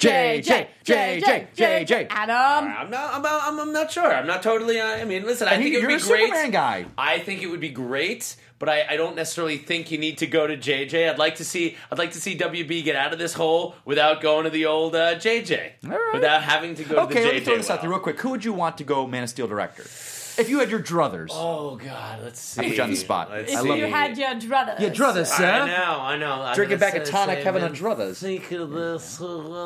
J. Adam. I'm not sure. I'm not totally. Listen. I think it would be you're a great. Superman guy. I think it would be great, but I don't necessarily think you need to go to JJ. I'd like to see WB get out of this hole without going to the old JJ. All right. Without having to go to the JJ. Okay, let me throw this out there real quick. Who would you want to go Man of Steel director? If you had your druthers. Oh God, let's see. I put you on the spot. Let's If see. you had your druthers. Your druthers, sir. I know. Drinking back a tonic, having a druthers. Think of this.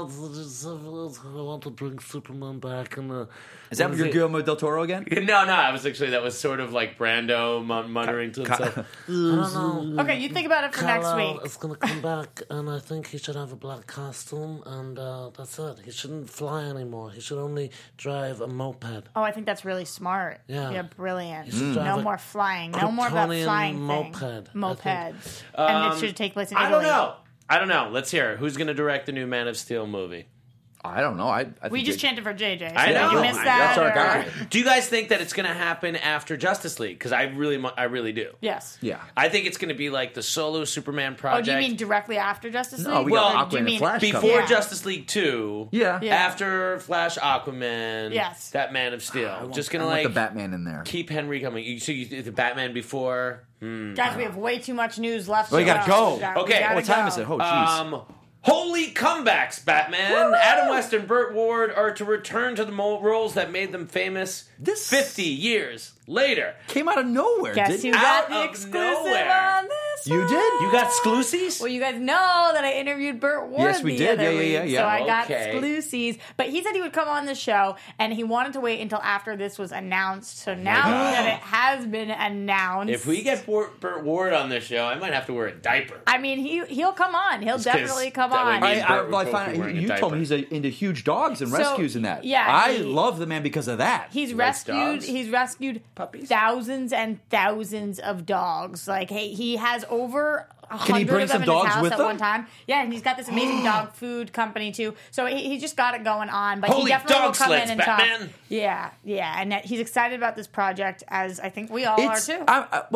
I want to bring Superman back. Is that your Guillermo del Toro again? No. That was sort of like Brando muttering to himself. I don't know. Okay, you think about it for next week. It's going to come back, and I think he should have a black costume, and that's it. He shouldn't fly anymore. He should only drive a moped. Oh, I think that's really smart. Yeah. You're brilliant. should drive No a more flying. No more of that Kryptonian flying moped, thing. I Mopeds. And it should take place in I Italy. don't know. Let's hear it. Who's going to direct the new Man of Steel movie? I don't know. I think We just chanted for JJ. So I know. You missed that. That's our or- guy. Do you guys think that it's going to happen after Justice League? Because I really do. Yes. Yeah. I think it's going to be like the solo Superman Oh, project. do you mean directly after Justice League? No, we Well, got do Aquaman you and mean Flash before coming. Yeah. Justice League 2? Yeah. Yeah. After Flash, Aquaman. Yes. That Man of Steel. Just going I to want like the Batman in there. keep Henry coming. So the Batman before. Guys, we have way too much news left. Well, you to gotta go. Okay. We gotta What time go. is it? Oh, jeez. Holy comebacks, Batman! Adam West and Burt Ward are to return to the roles that made them famous This- 50 years later. Came out of nowhere, Guess didn't who it? got Out the of exclusive nowhere. on this You one? did? You got exclusives? Well, you guys know that I interviewed Burt Ward Yes, we the did. other Yeah. week, so I got Okay. exclusives. But he said he would come on the show, and he wanted to wait until after this was announced. So now that it has been announced, If we get Burt Ward on this show, I might have to wear a diaper. I mean, he'll come on. He'll Just 'cause definitely come that way on. me and Burt would Well, I both find be wearing a you told diaper. me he's into huge dogs and So, rescues and that. yeah, I he- love the man because of that. He's likes rescued. dogs? He's rescued Puppies? thousands and thousands of dogs. Like, hey, he has over Can he 100 bring of them some in dogs his house with at him? one time. Yeah, and he's got this amazing dog food company too. So he just got it going on. But Holy he definitely will dog come sleds, in and Batman. talk. Yeah, and that he's excited about this project, as I think we all are too.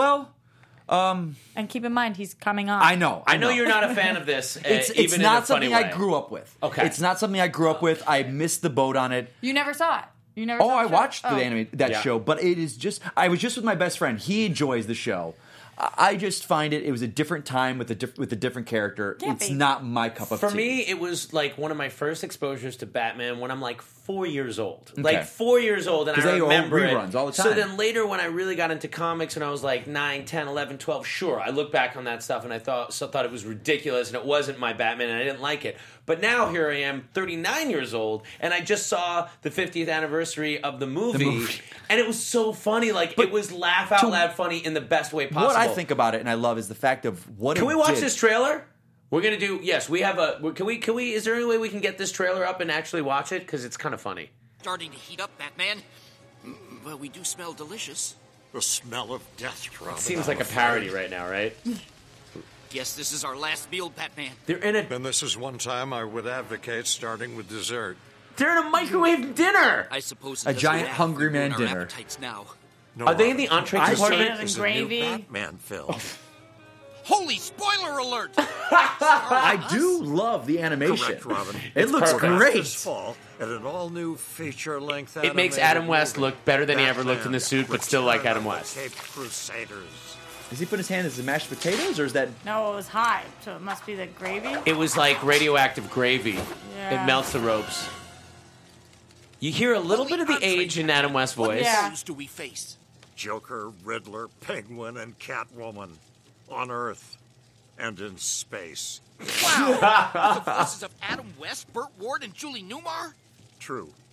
And keep in mind, he's coming on. I know. I know you're not a fan of this, It's even not in a funny something way. I grew up with. Okay. It's not something I grew up with. I missed the boat on it. You never saw it. You never. Oh, saw I the show? watched Oh. that Yeah. show, but it is just. I was just with my best friend. He enjoys the show. I just find it was a different time with a different character. Can't It's be. not my cup of For tea. me, it was like one of my first exposures to Batman when I'm like 4 years old. Okay. Like 4 years old, and 'Cause I they all remember reruns it. all the So time. then later when I really got into comics and I was like 9, 10, 11, 12, sure, I look back on that stuff and I thought it was ridiculous and it wasn't my Batman and I didn't like it. But now here I am, 39 years old, and I just saw the 50th anniversary of the movie. And it was so funny. Like, it was laugh out loud funny in the best way possible. What I think about it and I love is the fact of what. Can it we watch did. this trailer? We're gonna do. Yes, we have a. Can we? Is there any way we can get this trailer up and actually watch it? Because it's kind of funny. Starting to heat up, Batman. Well, we do smell delicious. The smell of death, Robin. Seems like a parody right now, right? Guess this is our last meal, Batman. They're in a. And this is one time I would advocate starting with dessert. They're in a microwave dinner. I suppose A it doesn't giant matter Hungry if we ruin Man our dinner. appetites now. No, Are they in Robin. the entree Potatoes department? and Is a gravy. new Batman film. Holy spoiler alert! I do love the animation. Correct, Robin. It looks perfect. great. This fall, at an all-new feature-length It makes animated Adam West movie, look better than he ever looked in the Batman, suit, but still like Return Adam of the West. Caped Crusaders. Does he put his hand as the mashed potatoes, or is that? No, it was hot, so it must be the gravy. It was like radioactive gravy. Yeah. It melts the ropes. You hear a little bit of the age in Adam West's voice. Yeah. Who do we face? Joker, Riddler, Penguin, and Catwoman. On Earth and in space. Wow! With the voices of Adam West, Burt Ward, and Julie Newmar? True.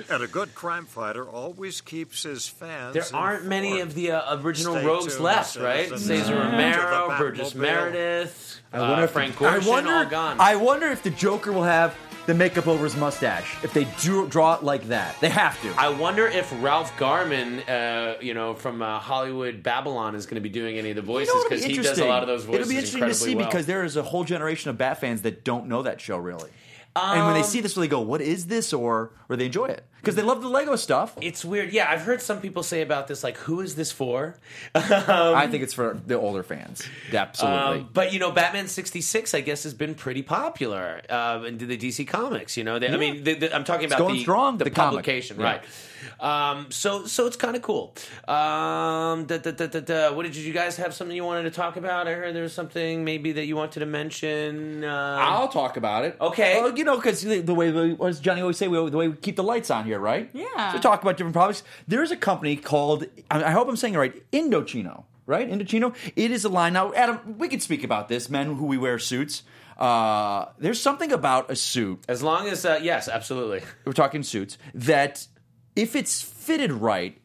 And a good crime fighter always keeps his fans. There aren't many of the original Stay rogues tuned, left, right? citizens. Cesar To the Romero, Burgess Batmobile. Meredith, Frank I Gorshin, wonder, all gone. I wonder if the Joker will have the makeup over his mustache. If they draw it like that. They have to. I wonder if Ralph Garman, from Hollywood Babylon, is going to be doing any of the voices it'll be because he does a interesting. lot of those voices It'll be interesting to incredibly see well. because there is a whole generation of Bat fans that don't know that show really. And when they see this, will they go, "What is this?" or they enjoy it because they love the Lego stuff. It's weird. Yeah, I've heard some people say about this, like, who is this for? I think it's for the older fans. Absolutely. But, Batman 66, I guess, has been pretty popular in the DC Comics. I mean, I'm talking about going strong, the the comic. publication, Yeah. right? So it's kind of cool. What did you guys have something you wanted to talk about? I heard there was something maybe that you wanted to mention. I'll talk about it. Okay. Well, because the way, what does Johnny always say, the way we keep the lights on here, right? Yeah. So talk about different products. There's a company called, I hope I'm saying it right, Indochino, right? Indochino. It is a line. Now, Adam, we could speak about this, men who we wear suits. There's something about a suit. As long as, yes, absolutely. We're talking suits, that if it's fitted right,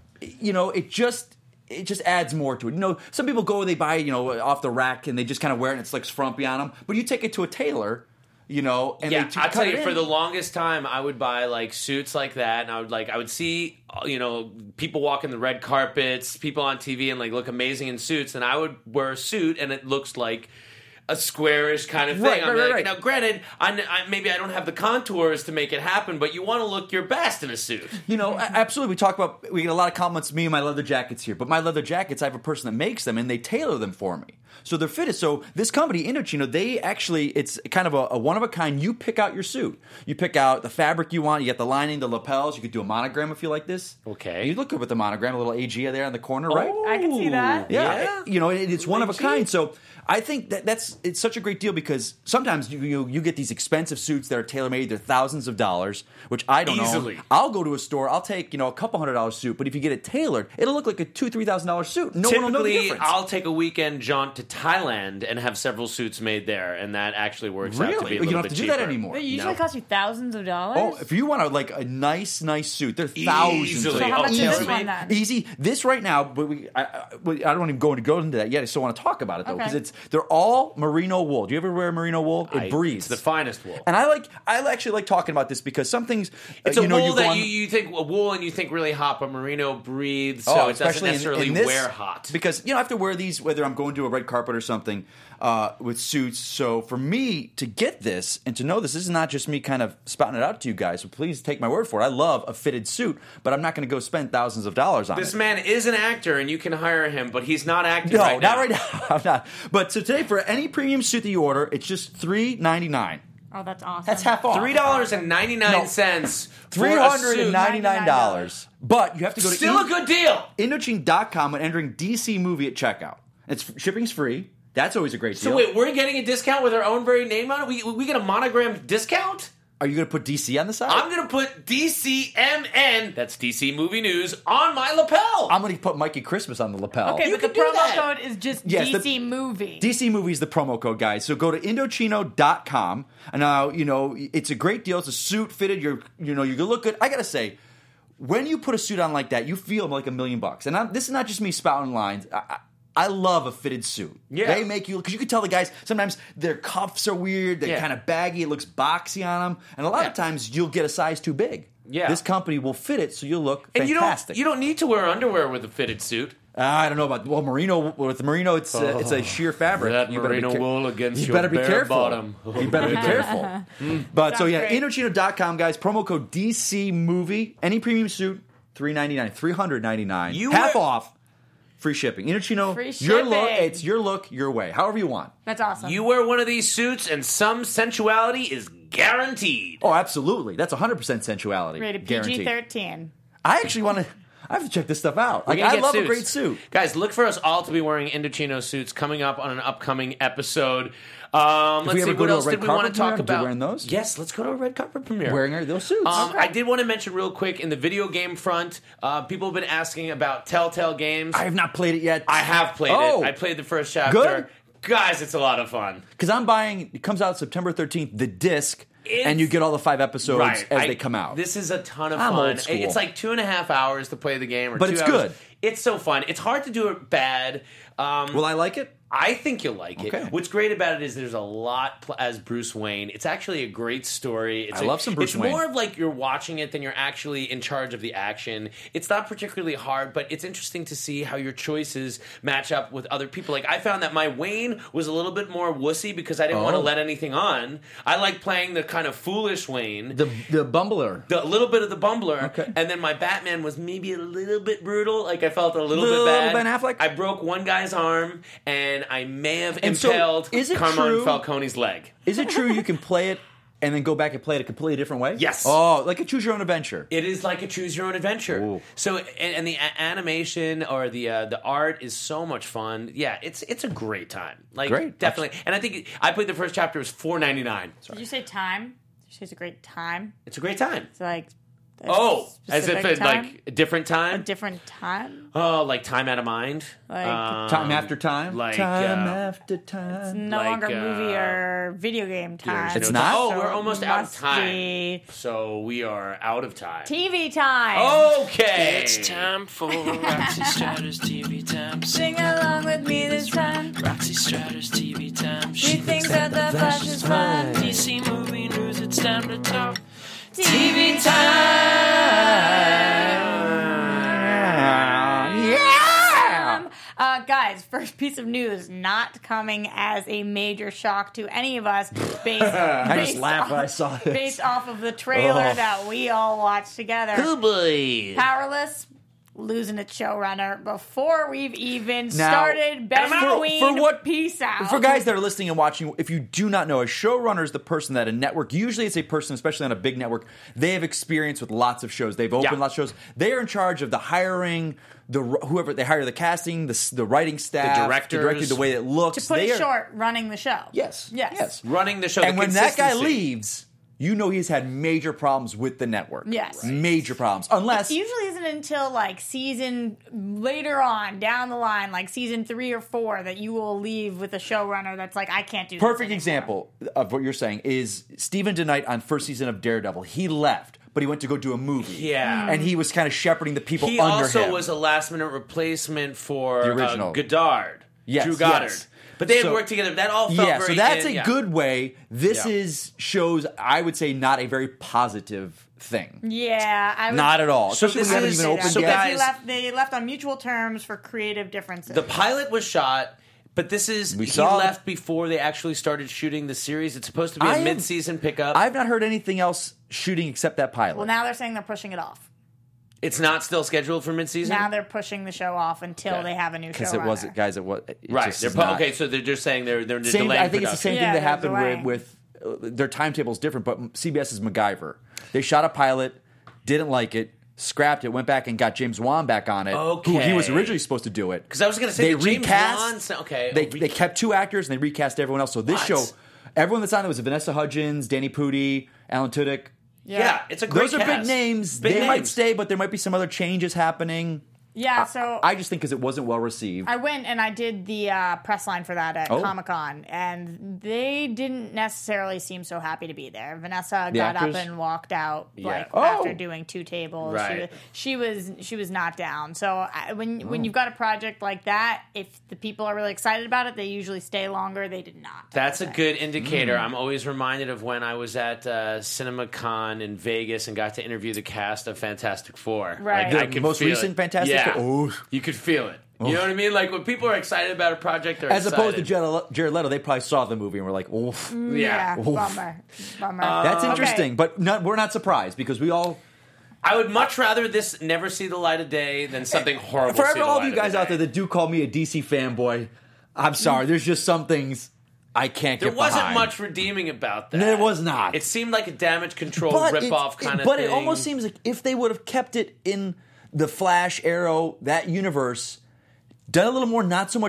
it just adds more to it. Some people go, they buy, off the rack and they just kind of wear it and it's like frumpy on them. But you take it to a tailor, and Yeah, they I'll cut tell it you, in. for the longest time, I would buy like suits like that, and I would see, people walking the red carpets, people on TV, and like look amazing in suits, and I would wear a suit, and it looks like a squarish kind of thing. Right, I'm right, like, right. Now, granted, maybe I don't have the contours to make it happen, but you want to look your best in a suit. Absolutely. We get a lot of compliments, me and my leather jackets here. But my leather jackets, I have a person that makes them, and they tailor them for me. So they're fitted. So this company, Indochino, it's kind of a one-of-a-kind. You pick out your suit. You pick out the fabric you want. You get the lining, the lapels. You could do a monogram if you like this. Okay. You look good with the monogram, a little AG there in the corner, right? I can see that. Yeah. It's one of a kind. So I think it's such a great deal because sometimes you get these expensive suits that are tailor-made. They're thousands of dollars, which I don't Easily. own. I'll go to a store. I'll take a couple $100 suit, but if you get it tailored, it'll look like a $2,000-$3,000 suit. No one will know the Typically, difference. I'll take a weekend jaunt to Thailand and have several suits made there, and that actually works out to be a Really? You little don't have bit to do cheaper. that anymore. It usually costs you thousands of dollars. Oh, if you want a nice suit, they're thousands. Easily. So how much is this Easily. one then? Easy. This right now, but I don't even go into that yet. I still want to talk about it though Okay. because they're all merino wool. Do you ever wear merino wool? It breathes. It's the finest wool. And I actually like talking about this because some things It's a wool go that on- you think a wool and you think really hot, but merino breathes, so it doesn't especially necessarily in this, wear hot. Because I have to wear these whether I'm going to a red carpet or something with suits. So for me to get this and to know this is not just me kind of spouting it out to you guys. So please take my word for it. I love a fitted suit, but I'm not going to go spend thousands of dollars on This it. man is an actor, and you can hire him, but he's not acting No, right now. not right now. I'm not. But so today, for any premium suit that you order, it's just $3.99. Oh, that's awesome. That's half off. $3.99 for a suit. $399. But you have to go to Still a good deal. Indochino.com and entering DC Movie at checkout. Shipping's free. That's always a great deal. So wait, we're getting a discount with our own very name on it? We get a monogrammed discount? Are you going to put DC on the side? I'm going to put DCMN, that's DC Movie News, on my lapel. I'm going to put Mikey Christmas on the lapel. Okay, You but the could do promo that. code is just Yes, DC Movie. DC Movie is the promo code, guys. So go to Indochino.com. And now, it's a great deal. It's a suit fitted. You look good. I got to say, when you put a suit on like that, you feel like $1 million. And this is not just me spouting lines. I love a fitted suit. Yeah. They make you, because you can tell the guys, sometimes their cuffs are weird, they're kind of baggy, it looks boxy on them, and a lot of times you'll get a size too big. Yeah. This company will fit it so you'll look And fantastic. you don't need to wear underwear with a fitted suit. I don't know about, merino, with the merino, it's a sheer fabric. That You better be merino wool against you your better be bare careful. bottom. You better be careful. But so Sounds yeah, great. Indochino.com, guys, promo code DC Movie, any premium suit, $399, $399, You half were- off. Free shipping. Indochino, Free your look, shipping. it's your look, your way. However you want. That's awesome. You wear one of these suits, and some sensuality is guaranteed. Oh, absolutely. That's 100% sensuality. Rated Guaranteed. PG-13. I actually want to. I have to check this stuff out. We're Like, gonna I get love a suits. great suit. Guys, look for us all to be wearing Indochino suits coming up on an upcoming episode. Let's we see, ever go what to a else red did we want carpet to talk premiere? about? You wearing those? Yes, let's go to a red carpet premiere. Wearing those suits. I did want to mention real quick, in the video game front, people have been asking about Telltale Games. I have not played it yet. I have played Oh. it. I played the first chapter. Good? Guys, it's a lot of fun. Because I'm buying, it comes out September 13th, the disc. and you get all the 5 episodes as they come out. This is a ton of I'm fun. old school. It's like 2.5 hours to play the game, But 2 it's hours. good. It's so fun. It's hard to do it bad. Will I like it? I think you'll like it. Okay. What's great about it is there's a lot as Bruce Wayne. It's actually a great story. I love some Bruce Wayne. It's more of like you're watching it than you're actually in charge of the action. It's not particularly hard, but it's interesting to see how your choices match up with other people. Like, I found that my Wayne was a little bit more wussy because I didn't want to let anything on. I like playing the kind of foolish Wayne. The bumbler. A little bit of the bumbler, Okay. and then my Batman was maybe a little bit brutal. Like, I felt a little bit Little bad. Ben Affleck? I broke one guy's arm, and I may have And so, impaled is it Carmine true- Falcone's leg. Is it true you can play it and then go back and play it a completely different way? Yes. Oh, like a choose your own adventure. It is like a choose your own adventure. Ooh. So, and the animation or the art is so much fun. Yeah, it's a great time. Like, Great. definitely. And I think I played the first chapter. It was $4.99. Did you say time? Did you say it's a great time? It's a great time. It's like a Oh, as if specific it's time? like a different a time. different time. Oh, like time out of mind. Like Time after time. like, time uh, after time. no like, longer movie or video game time. It's not? Oh, So we're it almost out of must time. be So we are out of time. TV time. Okay. It's time for Roxy Stratter's TV time. Sing along with me this time. Roxy Stratter's TV time. She thinks that the Flash is fun. DC movie news, it's time to talk. TV time. Guys, first piece of news not coming as a major shock to any of us based, I just laughed when I saw this. based off of the trailer Oh. that we all watched together. Oh boy. Powerless losing its showrunner before we've even Now, started. Ben Queen, for what- peace out. For guys that are listening and watching, if you do not know, a showrunner is the person that a network, usually it's a person, especially on a big network, they have experience with lots of shows. They've opened Yeah. lots of shows. They are in charge of the hiring, whoever they hire, the casting, the writing staff, directors. the directing, the way it looks. to put They it are- short, running the show. Yes. Yes. Running the show. And the when that guy consistency. leaves, you know he's had major problems with the network. Yes. Right. Major problems. Unless It usually isn't until like season later on down the line, like season 3 or 4, that you will leave with a showrunner that's like, I can't do this perfect anymore. example of what you're saying is Stephen DeKnight on first season of Daredevil. He left, but he went to go do a movie. Yeah. And he was kind of shepherding the people He under also him. was a last minute replacement for The original. Godard. Yes, Drew Goddard. yes. But they had So- worked together. That all felt Yeah, very so that's in- a yeah. good way. This Yeah. shows, I would say, not a very positive thing. Yeah, I would, Not at all. So Especially this when we haven't is- even opened so yet. guys- they left on mutual terms for creative differences. The pilot was shot, but this is We he saw- left before they actually started shooting the series. It's supposed to be I a am- mid-season pickup. I've not heard anything else shooting except that pilot. well, now they're saying they're pushing it off. It's not still scheduled for mid-season. Now they're pushing the show off until Okay. they have a new because showrunner. it wasn't, guys. It was right. just They're is not- okay, so they're just saying they're Same, delaying I think it's the same Yeah, thing that they're happened delaying. with their timetable is different, but CBS's MacGyver. They shot a pilot, didn't like it, scrapped it, went back and got James Wan back on it. Who he was Okay. originally supposed to do it. Because I was going to say They that James recast. Wan's- okay, They kept 2 actors and they recast everyone else. So this What? show, everyone that's on it was Vanessa Hudgens, Danny Pudi, Alan Tudyk. Yeah, it's a great Those are big cast. names. Big They might names. stay, but there might be some other changes happening. Yeah, so I just think because it wasn't well received. I went and I did the press line for that at Comic-Con, and they didn't necessarily seem so happy to be there. Vanessa got actors? up and walked out like Oh. after doing 2 tables. Right. She was not down. So when you've got a project like that, if the people are really excited about it, they usually stay longer. They did not. That's a good indicator. I'm always reminded of when I was at CinemaCon in Vegas and got to interview the cast of Fantastic Four. Right. Like, I The could most feel recent it. Fantastic Yeah. Four? Oh. You could feel it. You know what I mean? Like when people are excited about a project, they're As opposed to excited. Jared Leto, they probably saw the movie and were like, oof. Yeah, Oof. bummer. That's interesting, but we're not surprised because we all... I would much rather this never see the light of day than something horrible. For see the all of light you guys the out there day. that do call me a DC fanboy, I'm sorry. There's just some things I can't There get wasn't behind. much redeeming about that. There was not. It seemed like a damage control But ripoff it- kind of But thing. it almost seems like if they would have kept it in the Flash, Arrow, that universe, done a little more, not so much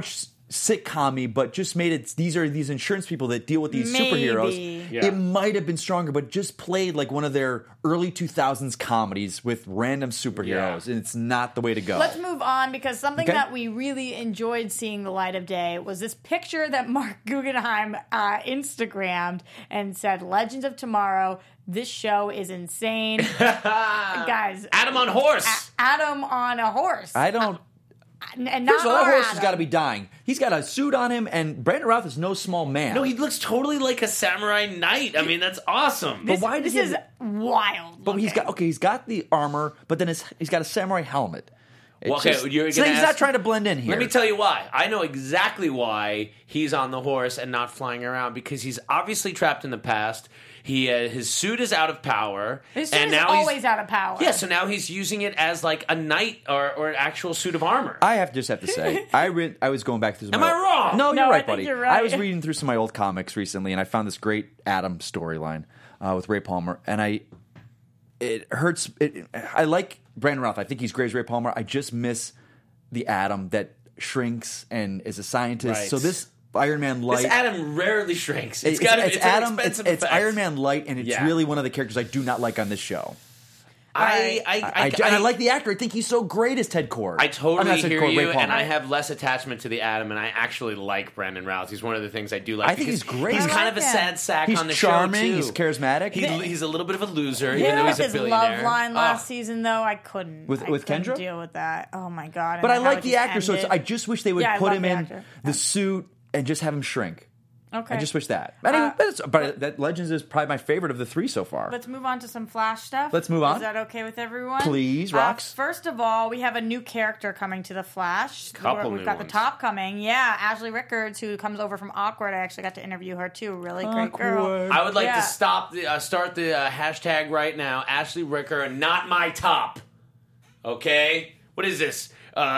sitcom-y, but just made it. These are these insurance people that deal with these superheroes. Yeah. It might have been stronger, but just played like one of their early 2000s comedies with random superheroes, and it's not the way to go. Let's move on, because something Okay. that we really enjoyed seeing the light of day was this picture that Mark Guggenheim Instagrammed and said, "Legends of Tomorrow. This show is insane." Guys, Adam on horse. Adam on a horse. I don't. And not First of all, that our horse has Adam. got to be dying. He's got a suit on him, and Brandon Routh is no small man. No, he looks totally like a samurai knight. I mean, that's awesome. But why This did he is wild. But he's got he's got the armor, but then he's got a samurai helmet. Well, okay, you're so gonna he's ask- not trying to blend in here. Let me tell you why. I know exactly why he's on the horse and not flying around, because he's obviously trapped in the past. His suit is out of power. His suit and is now always he's, out of power. Yeah, so now he's using it as like a knight or an actual suit of armor. I have to say, I was going back through. Am I wrong? No, No, you're I right, think buddy. you're right. I was reading through some of my old comics recently, and I found this great Adam storyline with Ray Palmer, and it hurts. I like Brandon Routh. I think he's great as Ray Palmer. I just miss the Adam that shrinks and is a scientist. Right. So this Iron Man light. This Adam rarely shrinks. It's It's an Adam. expensive It's effect. Iron Man light, and it's Yeah. really one of the characters I do not like on this show. I I like the actor. I think he's so great as Ted Cord. I I'm totally not Ted hear Cord, Ray you, Palmer. and I have less attachment to the Adam, and I actually like Brandon Routh. He's one of the things I do like. I think because he's great. He's I kind like of a him. sad sack He's on the charming. show too. He's charismatic. He's a little bit of a loser, even Yeah, though with he's a his billionaire. love line last Oh. season, though, I couldn't. With I couldn't Kendra? deal with that. Oh my god! But And I how like it the just actor, so ended. I just wish they would Yeah, I put love him the in actor. the suit and just have him shrink. Okay. I just wish that. I mean, but that Legends is probably my favorite of the three so far. Let's move on to some Flash stuff. Let's move on. Is that okay with everyone? Please, Rox. First of all, we have a new character coming to the Flash. Couple We've new got ones. the top coming. Yeah, Ashley Rickards, who comes over from Awkward. I actually got to interview her too. Really great girl. I would like Yeah. to start the hashtag right now. Ashley Ricker, not my top. Okay, what is this?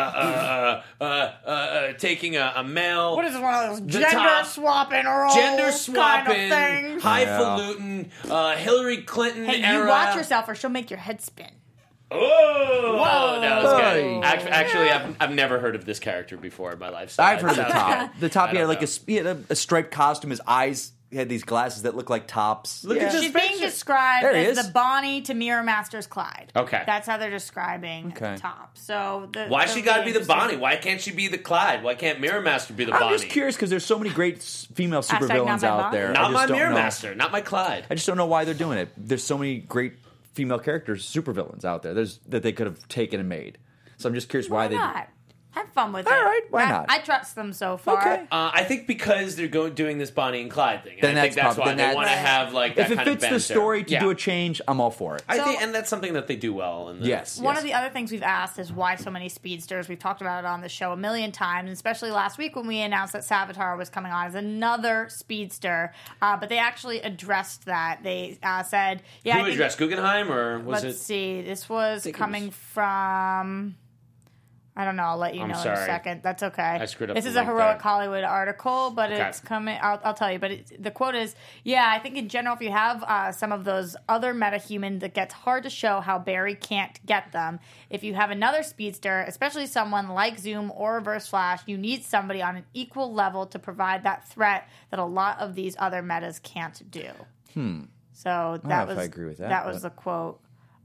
Taking a male. What is this, one of those The gender top. swapping roles? Gender swapping, kind of things? highfalutin, Hillary Clinton Hey, era. you watch yourself, or she'll make your head spin. Oh, Whoa. that was good. Hey. Actually, I've never heard of this character before in my life. So I've that heard of the sounds top. good. The top, I he had don't like know. he had a striped costume. His eyes had these glasses that look like tops. Look at this She's being picture. described There he as is. the Bonnie to Mirror Master's Clyde. Okay. That's how they're describing Okay. the top. So Why she got to be the interesting. Bonnie? Why can't she be the Clyde? Why can't Mirror Master be the I'm Bonnie? just curious because there's so many great female Hashtag supervillains not my out Bonnie. there. I Not just my don't Mirror know. Master. Not my Clyde. I just don't know why they're doing it. There's so many great female characters, supervillains out there. That they could have taken and made. So I'm just curious why Why they. not? Have fun with it. All right, why not? I trust them so far. Okay. I think because they're doing this Bonnie and Clyde thing. And Then I think that's that's probably- why then they want to that's- have like that If it kind of fits the banter. story to Yeah. do a change, I'm all for it. I So- think, and that's something that they do well. In the, Yes. One of the other things we've asked is why so many speedsters. We've talked about it on the show a million times, and especially last week when we announced that Savitar was coming on as another speedster. But they actually addressed that. They said, "Yeah, I Who think, addressed Guggenheim or was let's it? see, this was think it coming was- from." I don't know. I'll let you I'm know in sorry. a second. That's okay. I screwed up This the is a link Heroic there. Hollywood article, but Okay. it's coming. I'll tell you. But the quote is, "Yeah, I think in general, if you have some of those other metahumans, that gets hard to show how Barry can't get them. If you have another speedster, especially someone like Zoom or Reverse Flash, you need somebody on an equal level to provide that threat that a lot of these other metas can't do." So know that if was I agree with that, That was but- the quote.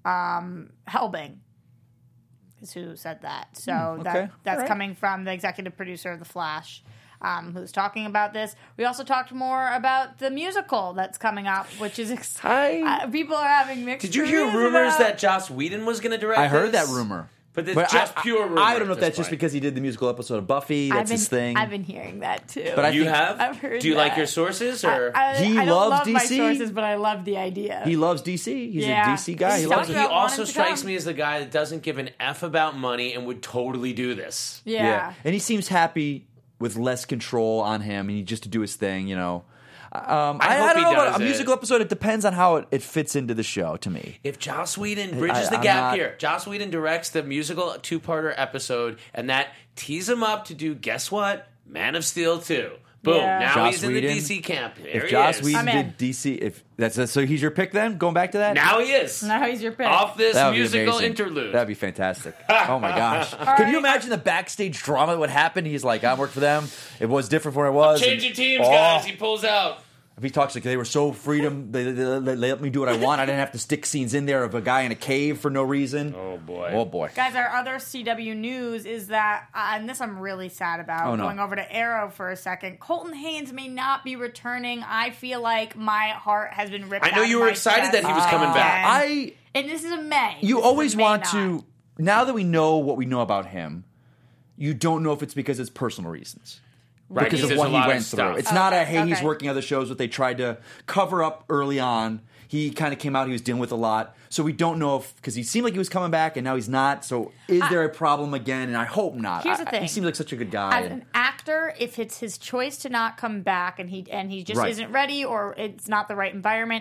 Helbing is who said that. So okay. that's All right. coming from the executive producer of The Flash, who's talking about this. We also talked more about the musical that's coming up, which is exciting. People are having mixed Did you hear reviews rumors about- that Joss Whedon was going to direct? I heard this? that rumor. But it's just pure rumor. I don't know at if that's this just point. because he did the musical episode of Buffy. That's his thing. I've been hearing that too. But I You think- have? I've heard Do you like that. your sources or? He I don't loves love my DC. sources, but I love the idea. He loves DC. He's Yeah. a DC guy. He He's loves talking it. He about also wanting to strikes come. me as the guy that doesn't give an F about money and would totally do this. yeah. And he seems happy with less control on him, and he just to do his thing. You know. hope I don't he know about does a it. musical episode. It depends on how it fits into the show. To me, If Joss Whedon bridges the I'm gap not- here, Joss Whedon directs the musical two-parter episode, and that tees him up to do, guess what? Man of Steel 2. Boom. Yeah. Now Joss he's in the Whedon. DC camp. There If he Joss is. Whedon I'm in. did DC, if that's so, he's your pick then. Going back to that. Now he is. Now he's your pick. Off this That would be musical amazing. interlude. That'd be fantastic. Oh my gosh! Can you imagine the backstage drama that would happen? He's like, I worked for them. It was different from where it was. Changing and- teams, Oh. guys. He pulls out. If he talks like they were so freedom, they let me do what I want. I didn't have to stick scenes in there of a guy in a cave for no reason. Oh, boy. Oh boy! Guys, our other CW news is that, and this I'm really sad about, Oh, no. going over to Arrow for a second, Colton Haynes may not be returning. I feel like my heart has been ripped I know out you of were my excited chest that he was coming back. again. And this is a May. You This always is a May want not. to. Now that we know what we know about him, you don't know if it's because it's personal reasons. Right, Because of there's what a he lot went of stuff. through. It's not a, hey, he's okay. working other shows, what they tried to cover up early on. He kind of came out, he was dealing with a lot. So we don't know if, because he seemed like he was coming back and now he's not. So is there a problem again? And I hope not. Here's the thing. He seems like such a good guy. As an actor, if it's his choice to not come back and he just Right. isn't ready or it's not the right environment,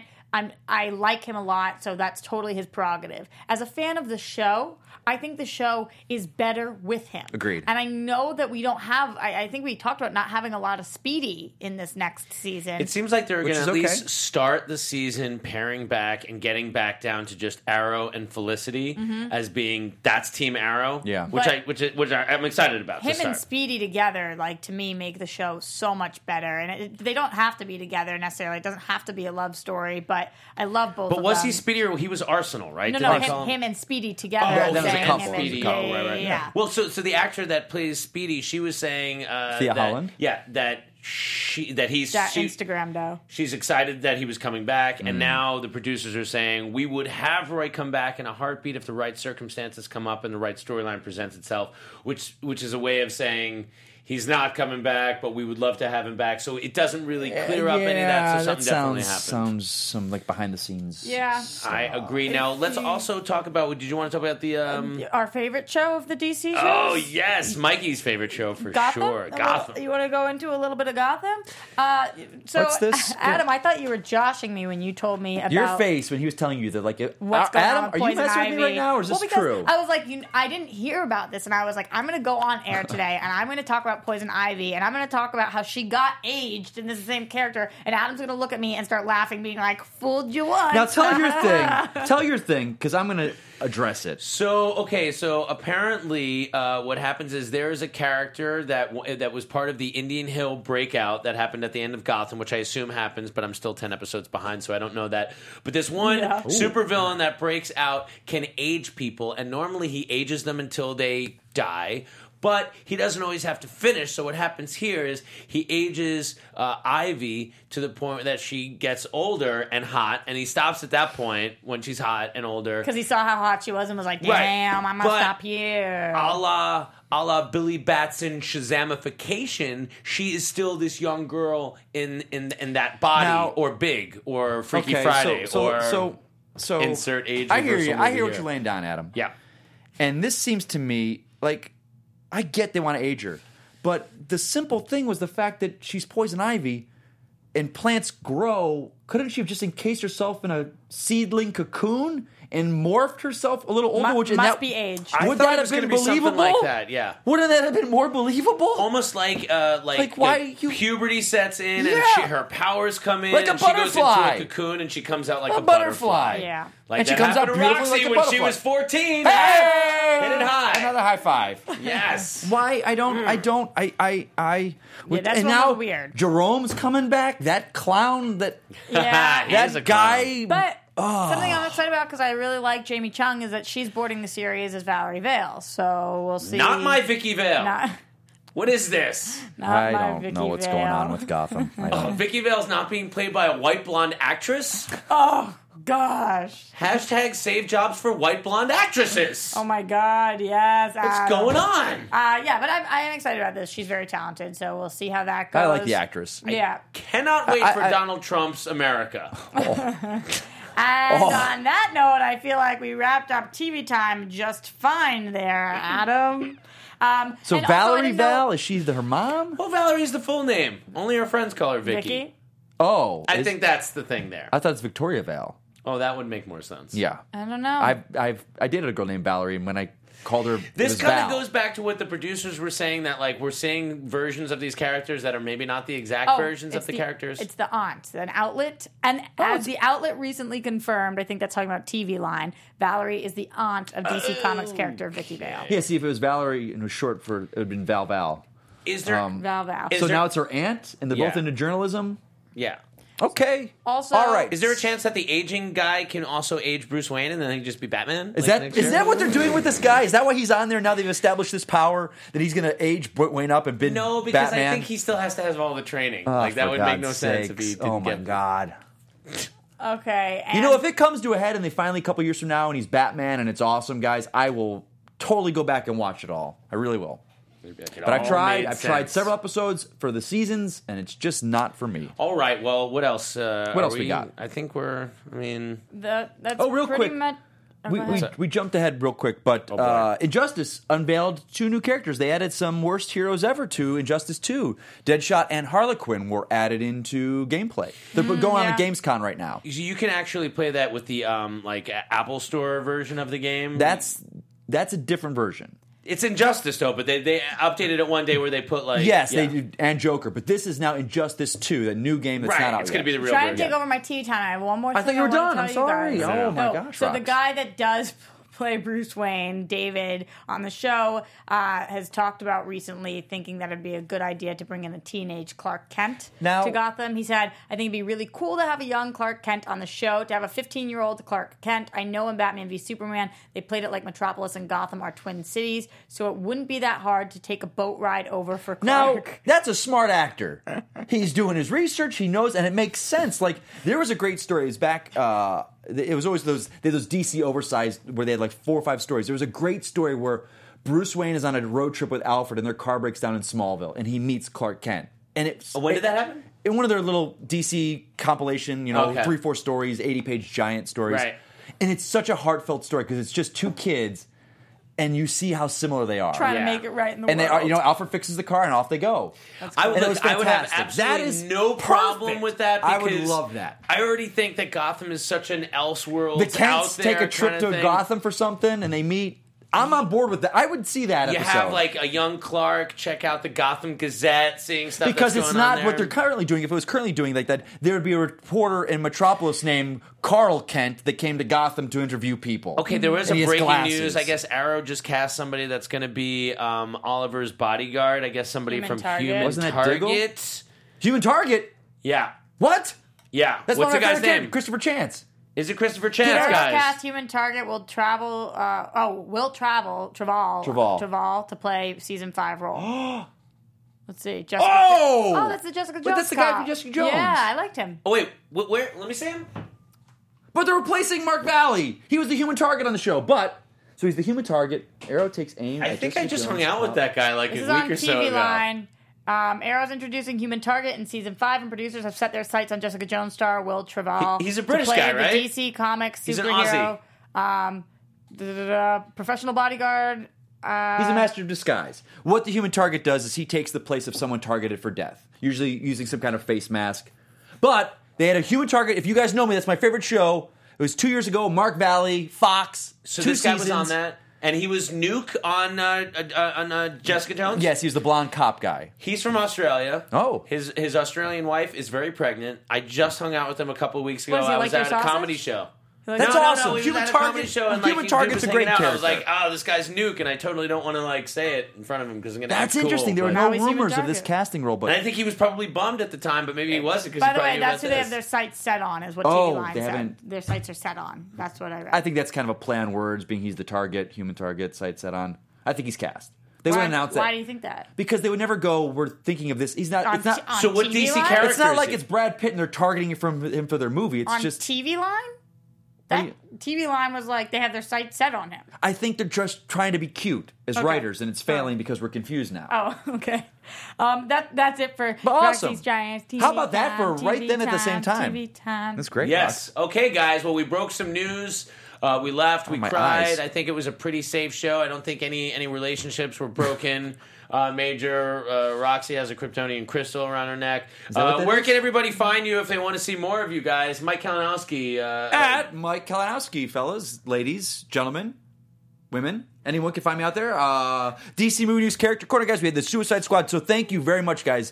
I like him a lot, so that's totally his prerogative. As a fan of the show, I think the show is better with him. Agreed. And I know that we don't have, I think we talked about not having a lot of Speedy in this next season. It seems like they're going Which to is at least okay. start the season pairing back and getting back down to just Arrow and Felicity as being that's Team Arrow. Yeah. which But- I'm excited about. to him start. and Speedy together, like, to me, make the show so much better. And they don't have to be together necessarily. It doesn't have to be a love story, but I love both But of was them. he Speedy or he was Arsenal, right? No, Did no, they call him and Speedy together. Oh, I'm that was a saying couple. him and- Speedy. Yeah, Right, right. yeah. Well, so the actor that plays Speedy, she was saying Thea that, Holland? Yeah, that he's That Instagram, though. she's excited that he was coming back, Mm. and now the producers are saying we would have Roy come back in a heartbeat if the right circumstances come up and the right storyline presents itself, which is a way of saying he's not coming back, but we would love to have him back. So it doesn't really clear up any of that. So something definitely happened. sounds some like behind the scenes. Yeah. I agree. Now let's also talk about. Did you want to talk about the? Our favorite show of the DC shows? Oh yes, Mikey's favorite show for Gotham? sure. Gotham. You want to go into a little bit of Gotham? So, What's this? Adam, I thought you were joshing me when you told me about Your face when he was telling you that, like, what's going Adam, on with are you Poison messing Ivy. with me right now, or is this well, because true? I was like, I didn't hear about this, and I was like, I'm going to go on air today, and I'm going to talk about Poison Ivy, and I'm going to talk about how she got aged, and this is the same character, and Adam's going to look at me and start laughing, being like, fooled you once. Now tell your thing. Tell your thing, because I'm going to address it. So apparently, what happens is there is a character that was part of the Indian Hill breakout that happened at the end of Gotham, which I assume happens, but I'm still 10 episodes behind, so I don't know that. But this one supervillain that breaks out can age people, and normally he ages them until they die. But he doesn't always have to finish. So what happens here is he ages Ivy to the point that she gets older and hot, and he stops at that point when she's hot and older. Because he saw how hot she was and was like, Right. damn, I'm going to But stop here. A la Billy Batson Shazamification, she is still this young girl in that body, Now- or Big, or Freaky Okay, Friday, so insert age I hear reversal you. I movie hear what here. you're laying down, Adam. Yeah. And this seems to me like I get they want to age her, but the simple thing was the fact that she's Poison Ivy and plants grow. Couldn't she have just encased herself in a seedling cocoon and morphed herself a little older? Must be aged. I Would thought that it was have been gonna be something believable? like that, yeah. Wouldn't that have been more believable? Almost like why you- puberty sets in, Yeah. and her powers come in, Like a and she goes butterfly. into a cocoon, and she comes out like A a butterfly. Yeah. Like And she that comes out happened to beautiful Roxy like a when she butterfly. was 14. Hey! Hit it high. Another high five. Yes. Why I don't Yeah, that's and what now was weird. Jerome's coming back. That clown. That Yeah. He is a that clown. guy. But something I'm excited about because I really like Jamie Chung is that she's boarding the series as Valerie Vale. So we'll see. Not my Vicky Vale. Not, What is this? not I my don't Vicky know what's Vale. going on with Gotham. I don't. Vicky Vale's not being played by a white blonde actress? Oh gosh. Hashtag save jobs for white blonde actresses. Oh my god. Yes. What's going on? Yeah, but I am excited about this. She's very talented, so we'll see how that goes. I like the actress. Yeah. Cannot wait for Donald Trump's America. And on that note, I feel like we wrapped up TV time just fine there, Adam. So and also, I Valerie didn't know- Val, is she her mom? Well, Valerie's the full name. Only her friends call her Vicky. Vicky? Oh, I think that's the thing there. I thought it's Victoria Val. Oh, that would make more sense. Yeah. I don't know. I dated a girl named Valerie, and when I called her. This kind of goes back to what the producers were saying, that like we're seeing versions of these characters that are maybe not the exact versions of the characters. It's the aunt, an outlet. And as the outlet recently confirmed, I think that's talking about TV Line, Valerie is the aunt of DC Comics character Vicky Vale. Yeah, see, if it was Valerie and it was short for, it would have been Val. Is there... Val. So now it's her aunt, and they're both into journalism? Yeah. Okay. Also, all right. Is there a chance that the aging guy can also age Bruce Wayne and then he can just be Batman? Is that what they're doing with this guy? Is that why he's on there now? They've established this power that he's going to age Wayne up and be No, because Batman? I think he still has to have all the training. Oh, like that for would make no God's sense if he sakes. didn't Oh my get God. Okay. You know, if it comes to a head and they finally, a couple years from now, and he's Batman and it's awesome, guys, I will totally go back and watch it all. I really will. But I've tried several episodes for the seasons, and it's just not for me. All right. Well, what else? What else we got? I think we're. I mean, that's real pretty quick. much. We jumped ahead real quick, but Injustice unveiled 2 new characters. They added some worst heroes ever to Injustice 2. Deadshot and Harlequin were added into gameplay. They're going on a Gamescom right now. You can actually play that with the like Apple Store version of the game. That's a different version. It's Injustice though, but they updated it one day where they put like they do, and Joker, but this is now Injustice 2, the new game that's not out It's going to be the real Trying version. to take over my tea time. I have one more thing. I thought you were done. I'm tell you sorry. guys. Oh my gosh. So the Rox. guy that does play Bruce Wayne, David, on the show, has talked about recently thinking that it'd be a good idea to bring in a teenage Clark Kent to Gotham. He said, I think it'd be really cool to have a young Clark Kent on the show, to have a 15-year-old Clark Kent. I know in Batman v Superman, they played it like Metropolis and Gotham are twin cities, so it wouldn't be that hard to take a boat ride over for Clark. Now, that's a smart actor. He's doing his research, he knows, and it makes sense. Like, there was a great story. It was back... it was always those DC oversized where they had like 4 or 5 stories. There was a great story where Bruce Wayne is on a road trip with Alfred and their car breaks down in Smallville and he meets Clark Kent. And when did that happen? In one of their little DC compilation, 3-4 stories, 80-page giant stories. Right. And it's such a heartfelt story because it's just 2 kids and you see how similar they are. Trying to make it right in the and world. they are, Alfred fixes the car and off they go. I would have fantastic. absolutely no problem perfect. with that. I would because love that. I already think that Gotham is such an Elseworlds. The Kents out there take a trip kind of to thing. Gotham for something and they meet. I'm on board with that. I would see that You episode. have like a young Clark check out the Gotham Gazette, seeing stuff because that's it's going on not there. what they're currently doing. If it was currently doing like that, there would be a reporter in Metropolis named Carl Kent that came to Gotham to interview people. Okay, there was And a he has breaking glasses. news. I guess Arrow just cast somebody that's going to be Oliver's bodyguard. I guess somebody Human from Target. Human Wasn't that Target. Diggle? Human Target? Yeah, What? yeah. That's What's not the my guy's favorite kid, name? Christopher Chance. Is it Christopher Chance, First guys? cast Human Target will travel. Traval to play season 5 role. Let's see, Jessica. Oh! That's the Jessica Jones. But that's the guy cop. from Jessica Jones. Yeah, I liked him. Oh wait, where? Let me see him. But they're replacing Mark Valley. He was the Human Target on the show. But so he's the Human Target. Arrow takes aim. I at think Jessica I just Jones. hung out with that guy like This a is week on or so TV ago. Line. Arrow's introducing Human Target in season 5, and producers have set their sights on Jessica Jones star Will Travel. He's a British to play guy, right? The DC Comics He's an superhero. Professional bodyguard. He's a master of disguise. What the Human Target does is he takes the place of someone targeted for death, usually using some kind of face mask. But they had a Human Target. If you guys know me, that's my favorite show. It was 2 years ago. Mark Valley, Fox. So 2 this guy was seasons. on that, and he was Nuke on Jessica Jones. Yes, he was the blonde cop guy. He's from Australia. Oh. His Australian wife is very pregnant. I just hung out with him a couple of weeks ago. What, is he I like was your at a sausage? comedy show. That's no, awesome. No, he Human was at a comedy Target- show, and Human like, Target's dude was a great hanging out. I was character. like, oh, this guy's Nuke, and I totally don't want to like say it in front of him because I'm gonna. That's act cool, interesting. There were but- no Now he's Human rumors of this Target. casting role, but And I think he was probably bummed at the time, but maybe he wasn't because By he the probably way, knew that's about who they have this. their sights set on, is what Oh, TV Line they said. haven't- Their sights are set on. That's what I read. I think that's kind of a play on words, being he's the target, Human Target, sight set on. I think he's cast. They would announce that. Why do you think that? Because they would never go, we're thinking of this. He's not. It's not. On So what TV DC Line? character- It's not like is he? it's Brad Pitt and they're targeting it from him for their movie. It's On just. TV Line? That TV Line was like, they have their sights set on him. I think they're just trying to be cute as Okay. writers, and it's failing because we're confused now. Oh, okay. That's it for But awesome. Roxy's Giants TV How about that for time, right TV then at the same time? TV time. That's great. Yes. Okay, guys. Well, we broke some news. We laughed. We my cried. eyes. I think it was a pretty safe show. I don't think any relationships were broken. Major Roxy has a Kryptonian crystal around her neck. what that Where is? can everybody find you if they want to see more of you guys? Mike Kalinowski. At Mike Kalinowski, fellas, ladies, gentlemen, women, Anyone can find me out there. DC Movie News Character Corner, guys. We had the Suicide Squad. So thank you very much, guys,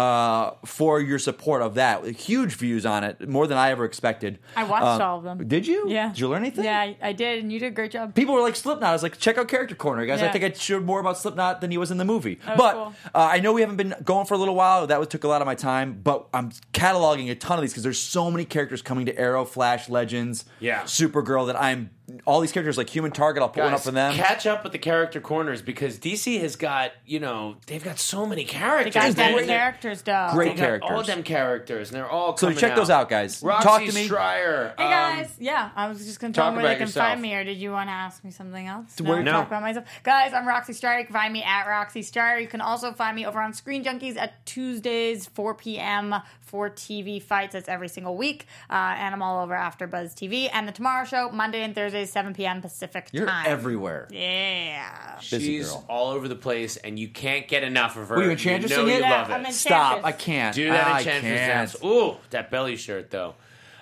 for your support of that. Huge views on it, more than I ever expected. I watched all of them. Did you? Yeah. Did you learn anything? Yeah, I did, and you did a great job. People were like, Slipknot. I was like, check out Character Corner, guys. Yeah. I think I showed more about Slipknot than he was in the movie. That was But cool. I know we haven't been going for a little while. That took a lot of my time. But I'm cataloging a ton of these because there's so many characters coming to Arrow, Flash, Legends, Supergirl that all these characters like Human Target, I'll put one up for them. Catch up with the character corners because DC has got, they've got so many characters. They got them characters, though. Great They got characters. all them characters, and they're all So coming check those out, guys. Roxy Talk to me. Stryer. Hey guys, I was just going to tell talk them where they about can yourself. find me, or did you want to ask me something else? Where- No, talk about myself. Guys, I'm Roxy Stryer. You can find me at Roxy Stryer. You can also find me over on Screen Junkies at Tuesdays, 4 p.m. for TV fights. That's every single week. And I'm all over AfterBuzz TV. And The Tomorrow Show, Monday and Thursdays, 7 p.m. Pacific You're time. everywhere. Yeah. Busy She's girl. all over the place, and you can't get enough of her. Were you Enchantress know in it? you Yeah, love I'm it. in Stop. Enchantress. I can't. Do that I Enchantress can't. dance. Ooh, that belly shirt, though.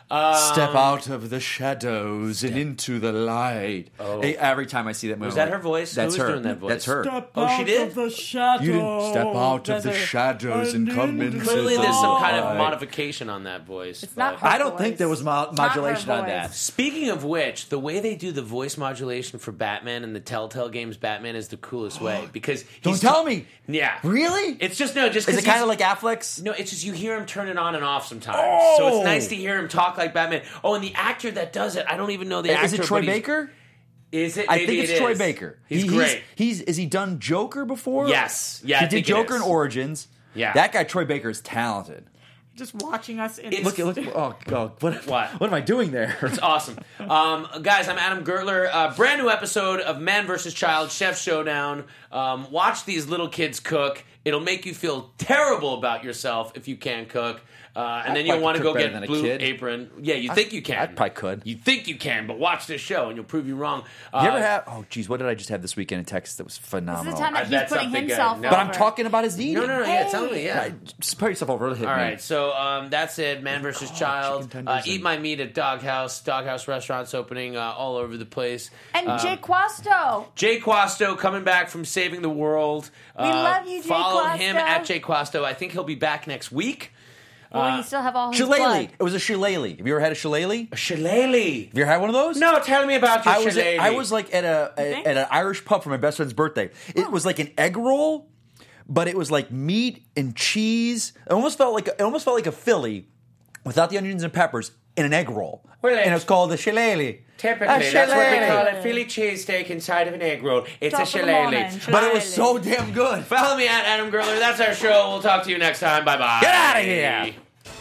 Step out of the shadows and into the light. Hey, every time I see that movie, Was that her voice? That's Who was her. doing that voice? That's her. Oh, she did? You didn't step out of the shadows and come into Clearly, the there's some kind light. of modification on that voice. It's but- not her I don't voice. think there was Not modulation her on voice. that. Speaking of which, the way they do the voice modulation for Batman in the Telltale games Batman is the coolest way because Don't tell me. Yeah, Really? It's just just Is 'cause it kind he's- of like Affleck's? No, it's just you hear him turn it on and off sometimes. Oh! So it's nice to hear him talk like Batman. Oh, and the actor that does it, I don't even know the actor. Is it Troy but he's- Baker? Is it? I Maybe think it's it Troy is. Baker. He's great. Is he done Joker before? Yes. Yeah, He I did think it Joker is. in Origins. Yeah. That guy Troy Baker is talented. Just watching us in It's- Look! Oh God! What am I doing there? It's awesome. Guys, I'm Adam Gertler. Brand new episode of Man vs. Child Chef Showdown. Watch these little kids cook. It'll make you feel terrible about yourself if you can't cook. And then you'll probably want to cook go better get than a Blue kid. Apron. Yeah, you think you can. I probably could. You think you can, but watch this show and you'll prove you wrong. You ever have? Oh, geez, what did I just have this weekend in Texas that was This phenomenal? is the time that he's That's putting something good. himself No. over. But I'm talking about his eating. No, yeah, tell me, yeah. Just put yourself over. It'll hit All me. right, so that's it. Man vs. Child. chicken tenders Eat and- My Meat at Doghouse. Doghouse restaurants opening all over the place. And Jay Quasto. Jay Quasto coming back from Saving the World. We love you, Jay Follow Quasto. him at Jay Quasto. I think he'll be back next week. Will he still have all his Shillelagh. blood? It was a shillelagh. Have you ever had a shillelagh? A shillelagh. Have you ever had one of those? No, tell me about your shillelagh. I was like at an Irish pub for my best friend's birthday. It was like an egg roll, but it was like meat and cheese. It almost felt like a Philly without the onions and peppers in an egg roll. Well, And it was called a shillelagh. Typically, A that's what we shillelagh. call a Philly cheesesteak inside of an egg roll. It's Top a of the shillelagh. morning. But it was so damn good. Follow me at Adam Gertler. That's our show. We'll talk to you next time. Bye-bye. Get outta here.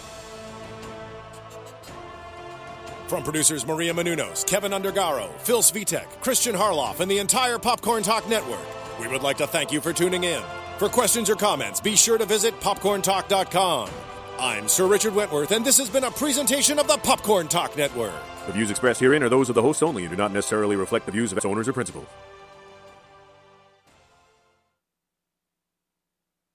From producers Maria Menounos, Kevin Undergaro, Phil Svitek, Christian Harloff, and the entire Popcorn Talk Network, we would like to thank you for tuning in. For questions or comments, be sure to visit popcorntalk.com. I'm Sir Richard Wentworth, and this has been a presentation of the Popcorn Talk Network. The views expressed herein are those of the hosts only and do not necessarily reflect the views of its owners or principals.